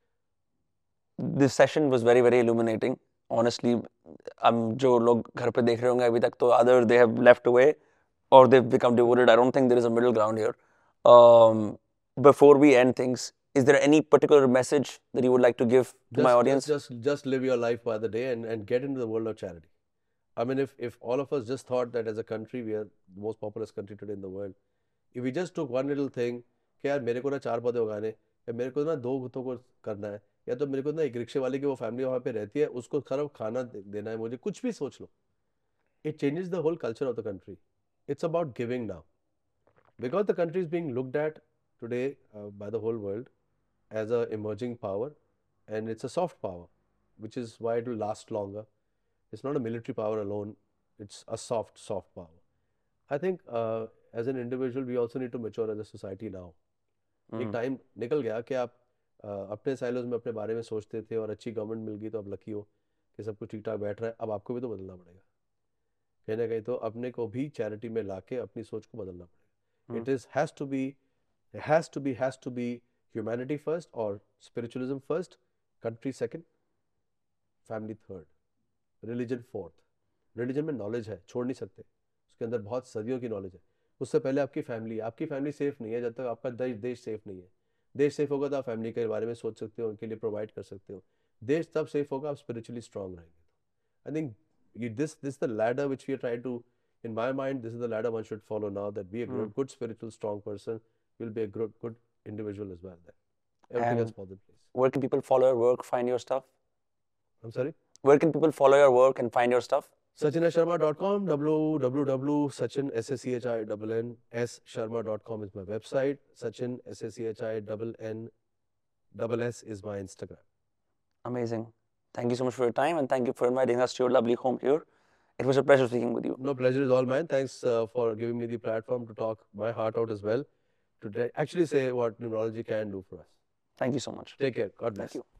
this session was very, very illuminating. Honestly, जो लोग घर पे देख रहे होंगे अभी तक, तो either they have left away or they've become devoted. I don't think there is a middle ground here. Before we end things, is there any particular message that you would like to give to my audience?
Just live your life by the day and get into the world of charity. I mean, if all of us just thought that as a country we are the most populous country today in the world, if we just took one little thing कि यार मेरे को ना 4 पौधे उगाने, या मेरे को ना 2 कुत्तों को करना है, या तो मेरे को ना एक रिक्शे वाले की वो फैमिली वहाँ पे रहती है उसको खराब खाना देना है, मुझे कुछ भी सोच लो, it changes the whole culture of the country. It's about giving now, because the country is being looked at today by the whole world as a emerging power, and it's a soft power, which is why it will last longer. It's not a military power alone, it's a soft power. I think as an individual we also need to mature as a society now. एक टाइम निकल गया कि आप अपने साइलोज में अपने बारे में सोचते थे और अच्छी गवर्नमेंट मिल गई तो अब लकी हो कि सब कुछ ठीक ठाक बैठ रहा है। अब आपको भी तो बदलना पड़ेगा, कहीं ना कहीं तो अपने को भी चैरिटी में लाके अपनी सोच को बदलना पड़ेगा। It has to be humanity first और spiritualism first, country second, family third, religion fourth. Religion में नॉलेज है, छोड़ नहीं सकते, उसके अंदर बहुत सदियों की नॉलेज है। उससे पहले आपकी फैमिली सेफ नहीं है जब तक आपका देश सेफ नहीं है। देश सेफ होगा तो आप फैमिली के बारे में सोच सकते हो, उनके लिए प्रोवाइड कर सकते हो। देश तब सेफ होगा आप स्पिरिचुअली स्ट्रांग रहेंगे। I think this is the ladder which we are trying to, in my mind this is the ladder one should follow now, that be a good spiritual strong person, you'll be a good individual as well. Then everything else falls in place.
Where can people follow your work, find your stuff?
I'm sorry,
where can people follow your work and find your stuff?
SachinSharma.com, www.sachin.sharma.com is my website. Sachin SACHINNSS is my Instagram.
Amazing. Thank you so much for your time, and thank you for inviting us to your lovely home here. It was a pleasure speaking with you.
No, pleasure is all mine. Thanks for giving me the platform to talk my heart out as well, to actually say what numerology can do for us.
Thank you so much.
Take care. God bless.
Thank you.